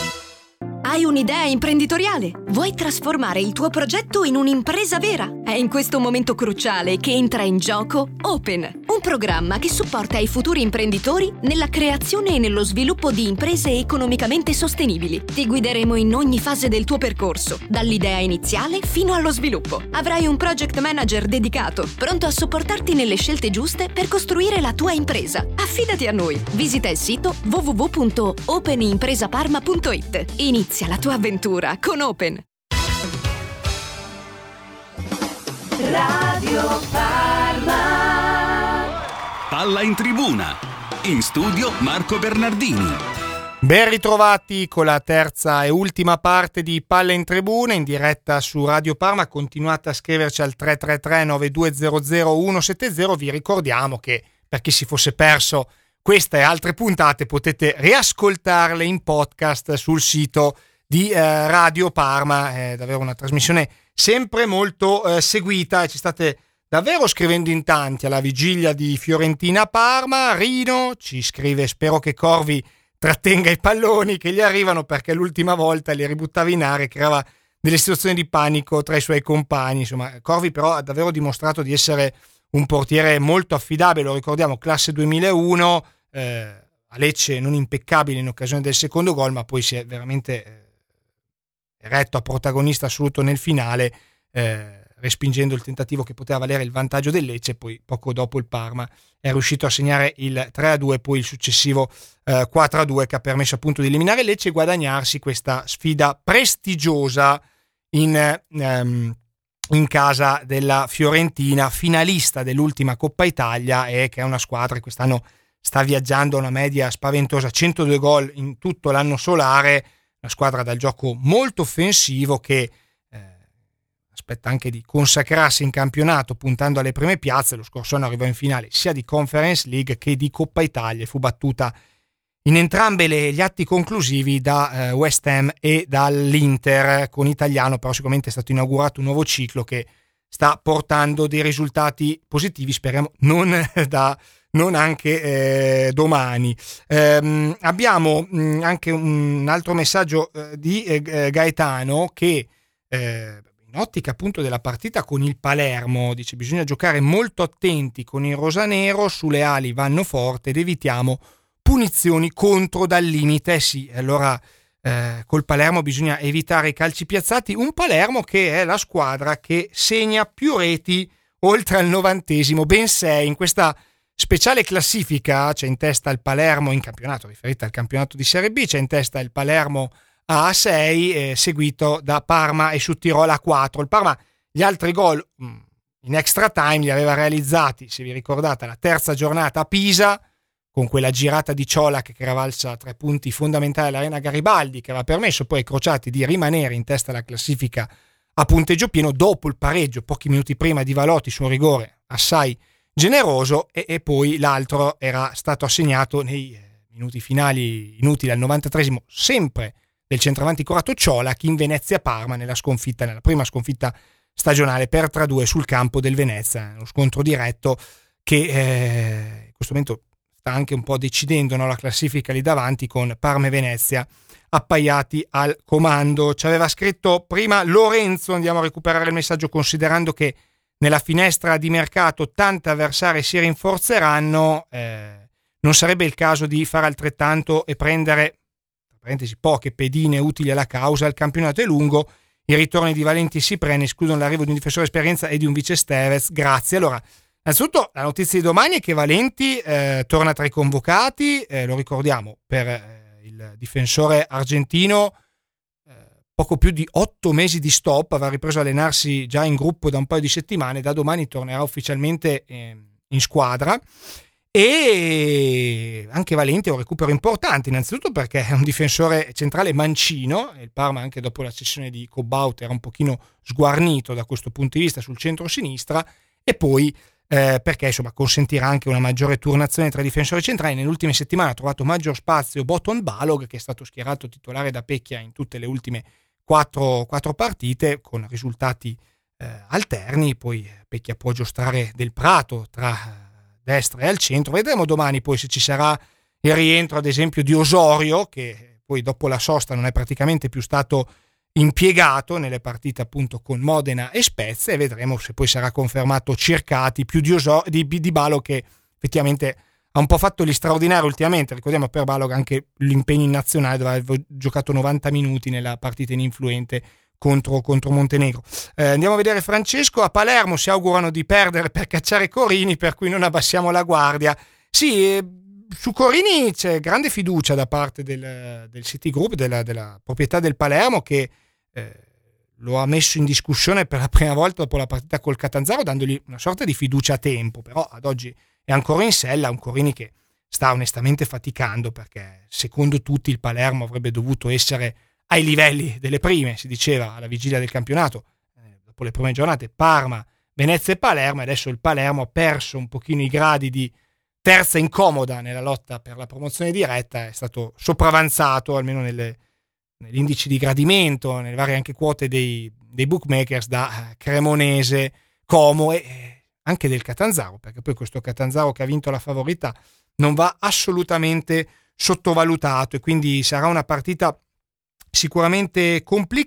Hai un'idea imprenditoriale? Vuoi trasformare il tuo progetto in un'impresa vera? È in questo momento cruciale che entra in gioco Open, un programma che supporta i futuri imprenditori nella creazione e nello sviluppo di imprese economicamente sostenibili. Ti guideremo in ogni fase del tuo percorso, dall'idea iniziale fino allo sviluppo. Avrai un project manager dedicato, pronto a supportarti nelle scelte giuste per costruire la tua impresa. Affidati a noi. Visita il sito w w w punto open impresa parma punto it. Inizia la tua avventura con Open. Radio Parma. Palla in tribuna. In studio Marco Bernardini. Ben ritrovati con la terza e ultima parte di Palle in Tribuna in diretta su Radio Parma. Continuate a scriverci al tre tre tre nove due zero zero uno sette zero. Vi ricordiamo che per chi si fosse perso queste e altre puntate potete riascoltarle in podcast sul sito di eh, Radio Parma. È davvero una trasmissione sempre molto eh, seguita e ci state davvero scrivendo in tanti alla vigilia di Fiorentina-Parma. Rino ci scrive: spero che Corvi trattenga i palloni che gli arrivano, perché l'ultima volta li ributtava in aria e creava delle situazioni di panico tra i suoi compagni. Insomma, Corvi però ha davvero dimostrato di essere un portiere molto affidabile, lo ricordiamo, classe duemilauno, eh, a Lecce non impeccabile in occasione del secondo gol, ma poi si è veramente eh, eretto a protagonista assoluto nel finale, eh, respingendo il tentativo che poteva valere il vantaggio del Lecce. Poi poco dopo il Parma è riuscito a segnare il tre a due, poi il successivo eh, quattro a due, che ha permesso appunto di eliminare Lecce e guadagnarsi questa sfida prestigiosa in, um, in casa della Fiorentina, finalista dell'ultima Coppa Italia, e che è una squadra che quest'anno sta viaggiando a una media spaventosa, centodue gol in tutto l'anno solare, una squadra dal gioco molto offensivo che aspetta anche di consacrarsi in campionato puntando alle prime piazze. Lo scorso anno arrivò in finale sia di Conference League che di Coppa Italia e fu battuta in entrambe le, gli atti conclusivi da eh, West Ham e dall'Inter. Con Italiano però sicuramente è stato inaugurato un nuovo ciclo che sta portando dei risultati positivi, speriamo non da non anche eh, domani. Ehm, abbiamo mh, anche un altro messaggio eh, di eh, Gaetano che eh, in ottica appunto della partita con il Palermo dice: bisogna giocare molto attenti con il rosanero, sulle ali vanno forte ed evitiamo punizioni contro dal limite. Sì, allora eh, col Palermo bisogna evitare i calci piazzati, un Palermo che è la squadra che segna più reti oltre al novantesimo, ben sei in questa speciale classifica. C'è in testa il Palermo in campionato, riferita al campionato di Serie B, c'è in testa il Palermo a sei, eh, seguito da Parma e Südtirol a quattro. Il Parma gli altri gol mh, in extra time li aveva realizzati, se vi ricordate, la terza giornata a Pisa, con quella girata di Ciolac che era valsa tre punti fondamentali all'Arena Garibaldi, che aveva permesso poi ai crociati di rimanere in testa alla classifica a punteggio pieno dopo il pareggio pochi minuti prima di Valotti su un rigore assai generoso, e, e poi l'altro era stato assegnato nei eh, minuti finali inutili al novantatreesimo, sempre del centravanti croato Ciolac, in Venezia-Parma, nella sconfitta, nella prima sconfitta stagionale per tre a due sul campo del Venezia, uno scontro diretto che eh, in questo momento sta anche un po' decidendo, no, la classifica lì davanti, con Parma e Venezia appaiati al comando. Ci aveva scritto prima Lorenzo, andiamo a recuperare il messaggio: considerando che nella finestra di mercato tante avversarie si rinforzeranno, eh, non sarebbe il caso di fare altrettanto e prendere, parentesi, poche pedine utili alla causa. Il campionato è lungo, i ritorni di Valenti si prende, escludono l'arrivo di un difensore esperienza e di un vice Stevez. Grazie. Allora, innanzitutto la notizia di domani è che Valenti eh, torna tra i convocati, eh, lo ricordiamo, per eh, il difensore argentino eh, poco più di otto mesi di stop, aveva ripreso a allenarsi già in gruppo da un paio di settimane, da domani tornerà ufficialmente eh, in squadra. E anche Valenti è un recupero importante, innanzitutto perché è un difensore centrale mancino, e il Parma anche dopo la cessione di Cobbaut era un pochino sguarnito da questo punto di vista sul centro-sinistra, e poi eh, perché insomma consentirà anche una maggiore turnazione tra i difensori centrali. Nelle ultime settimane ha trovato maggior spazio Boton Balog, che è stato schierato titolare da Pecchia in tutte le ultime quattro, quattro partite con risultati eh, alterni. Poi Pecchia può giostrare Del Prato tra destra e al centro. Vedremo domani poi se ci sarà il rientro ad esempio di Osorio, che poi dopo la sosta non è praticamente più stato impiegato nelle partite appunto con Modena e Spezia, e vedremo se poi sarà confermato Circati più di, Osor- di, di Balog, che effettivamente ha un po' fatto gli straordinari ultimamente. Ricordiamo per Balog anche l'impegno in nazionale, dove aveva giocato novanta minuti nella partita ininfluente contro, contro Montenegro. Eh, andiamo a vedere Francesco. A Palermo si augurano di perdere per cacciare Corini, per cui non abbassiamo la guardia. Sì, eh, su Corini c'è grande fiducia da parte del, del City Group, della, della proprietà del Palermo, che eh, lo ha messo in discussione per la prima volta dopo la partita col Catanzaro, dandogli una sorta di fiducia a tempo, però ad oggi è ancora in sella. Un Corini che sta onestamente faticando, perché secondo tutti il Palermo avrebbe dovuto essere ai livelli delle prime, si diceva alla vigilia del campionato, eh, dopo le prime giornate Parma, Venezia e Palermo, e adesso il Palermo ha perso un pochino i gradi di terza incomoda nella lotta per la promozione diretta, è stato sopravanzato almeno nelle, negli indici di gradimento, nelle varie anche quote dei, dei bookmakers, da Cremonese, Como e anche del Catanzaro, perché poi questo Catanzaro che ha vinto la favorita non va assolutamente sottovalutato, e quindi sarà una partita sicuramente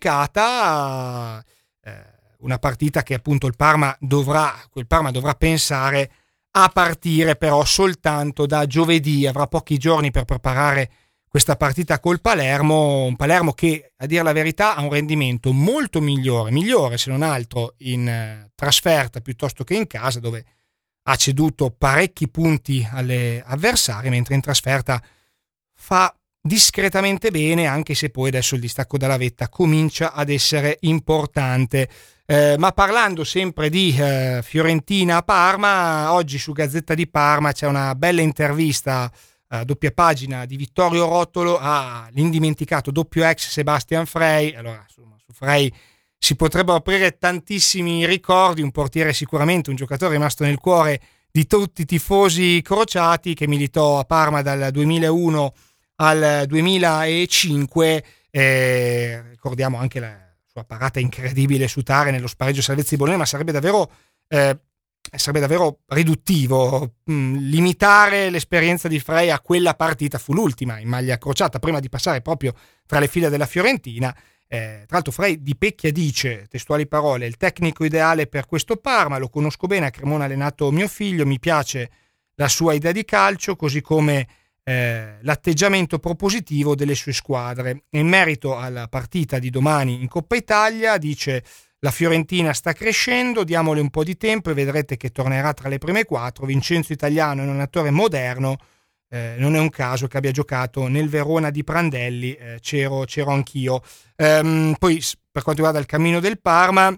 complicata, eh, una partita che appunto il Parma dovrà, quel Parma dovrà pensare a partire però soltanto da giovedì, avrà pochi giorni per preparare questa partita col Palermo, un Palermo che, a dire la verità, ha un rendimento molto migliore, migliore se non altro in eh, trasferta piuttosto che in casa, dove ha ceduto parecchi punti alle avversarie, mentre in trasferta fa discretamente bene, anche se poi adesso il distacco dalla vetta comincia ad essere importante. Eh, ma parlando sempre di eh, Fiorentina-Parma, oggi su Gazzetta di Parma c'è una bella intervista a doppia pagina di Vittorio Rotolo all'indimenticato doppio ex Sebastian Frey. Allora, insomma, su Frey si potrebbero aprire tantissimi ricordi, un portiere sicuramente, un giocatore rimasto nel cuore di tutti i tifosi crociati, che militò a Parma dal duemilauno al duemilacinque, eh, ricordiamo anche la sua parata incredibile su Tare nello spareggio Salvezzi-Bologna, ma sarebbe davvero eh, sarebbe davvero riduttivo mh, limitare l'esperienza di Frey a quella partita. Fu l'ultima in maglia crociata prima di passare proprio tra le file della Fiorentina. Eh, tra l'altro Frey di Pecchia dice, testuali parole: il tecnico ideale per questo Parma, lo conosco bene, a Cremona ha allenato mio figlio, mi piace la sua idea di calcio, così come eh, l'atteggiamento propositivo delle sue squadre. In merito alla partita di domani in Coppa Italia dice: la Fiorentina sta crescendo, diamole un po' di tempo e vedrete che tornerà tra le prime quattro. Vincenzo Italiano è un allenatore moderno, eh, non è un caso che abbia giocato nel Verona di Prandelli, eh, c'ero, c'ero anch'io. Ehm, poi per quanto riguarda il cammino del Parma,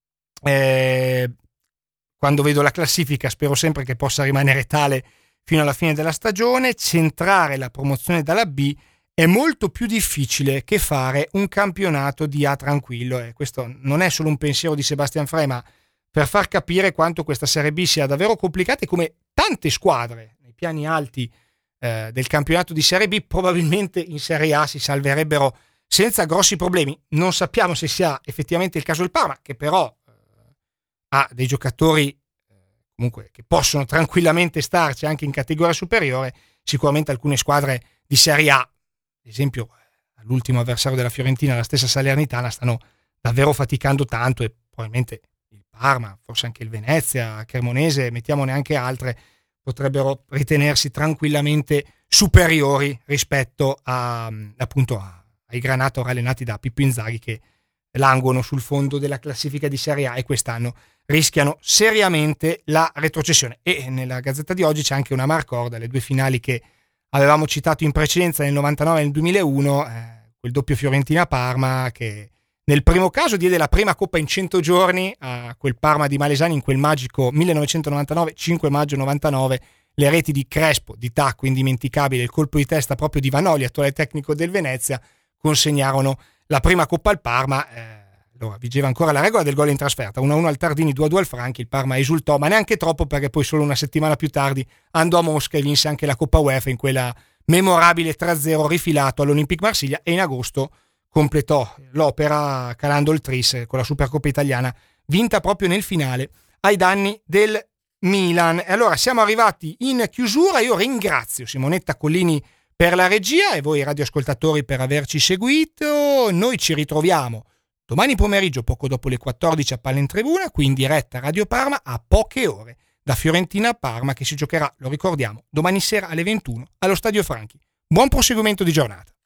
eh, quando vedo la classifica spero sempre che possa rimanere tale fino alla fine della stagione. Centrare la promozione dalla B è molto più difficile che fare un campionato di A tranquillo, e questo non è solo un pensiero di Sebastian Frey, ma per far capire quanto questa Serie B sia davvero complicata e come tante squadre nei piani alti eh, del campionato di Serie B probabilmente in Serie A si salverebbero senza grossi problemi. Non sappiamo se sia effettivamente il caso del Parma, che però eh, ha dei giocatori eh, comunque che possono tranquillamente starci anche in categoria superiore. Sicuramente alcune squadre di Serie A, ad esempio l'ultimo avversario della Fiorentina, la stessa Salernitana, stanno davvero faticando tanto, e probabilmente il Parma, forse anche il Venezia, Cremonese, mettiamone anche altre, potrebbero ritenersi tranquillamente superiori rispetto a, appunto a, ai Granato allenati da Pippo Inzaghi, che languono sul fondo della classifica di Serie A e quest'anno rischiano seriamente la retrocessione. E nella Gazzetta di oggi c'è anche una marcorda, le due finali che avevamo citato in precedenza nel novantanove e nel duemilauno, eh, quel doppio Fiorentina-Parma che nel primo caso diede la prima coppa in cento giorni a quel Parma di Malesani in quel magico millenovecentonovantanove, cinque maggio novantanove, le reti di Crespo, di Tacco, indimenticabile, il colpo di testa proprio di Vanoli, attuale tecnico del Venezia, consegnarono la prima coppa al Parma. Eh, allora vigeva ancora la regola del gol in trasferta, uno a uno al Tardini, due a due al Franchi. Il Parma esultò, ma neanche troppo, perché poi solo una settimana più tardi andò a Mosca e vinse anche la Coppa UEFA in quella memorabile tre a zero rifilato all'Olympique Marsiglia, e in agosto completò l'opera calando il tris con la Supercoppa italiana vinta proprio nel finale ai danni del Milan. E allora siamo arrivati in chiusura. Io ringrazio Simonetta Collini per la regia e voi radioascoltatori per averci seguito. Noi ci ritroviamo domani pomeriggio poco dopo le quattordici a Palla in Tribuna, qui in diretta Radio Parma, a poche ore da Fiorentina a Parma, che si giocherà, lo ricordiamo, domani sera alle ventuno allo Stadio Franchi. Buon proseguimento di giornata.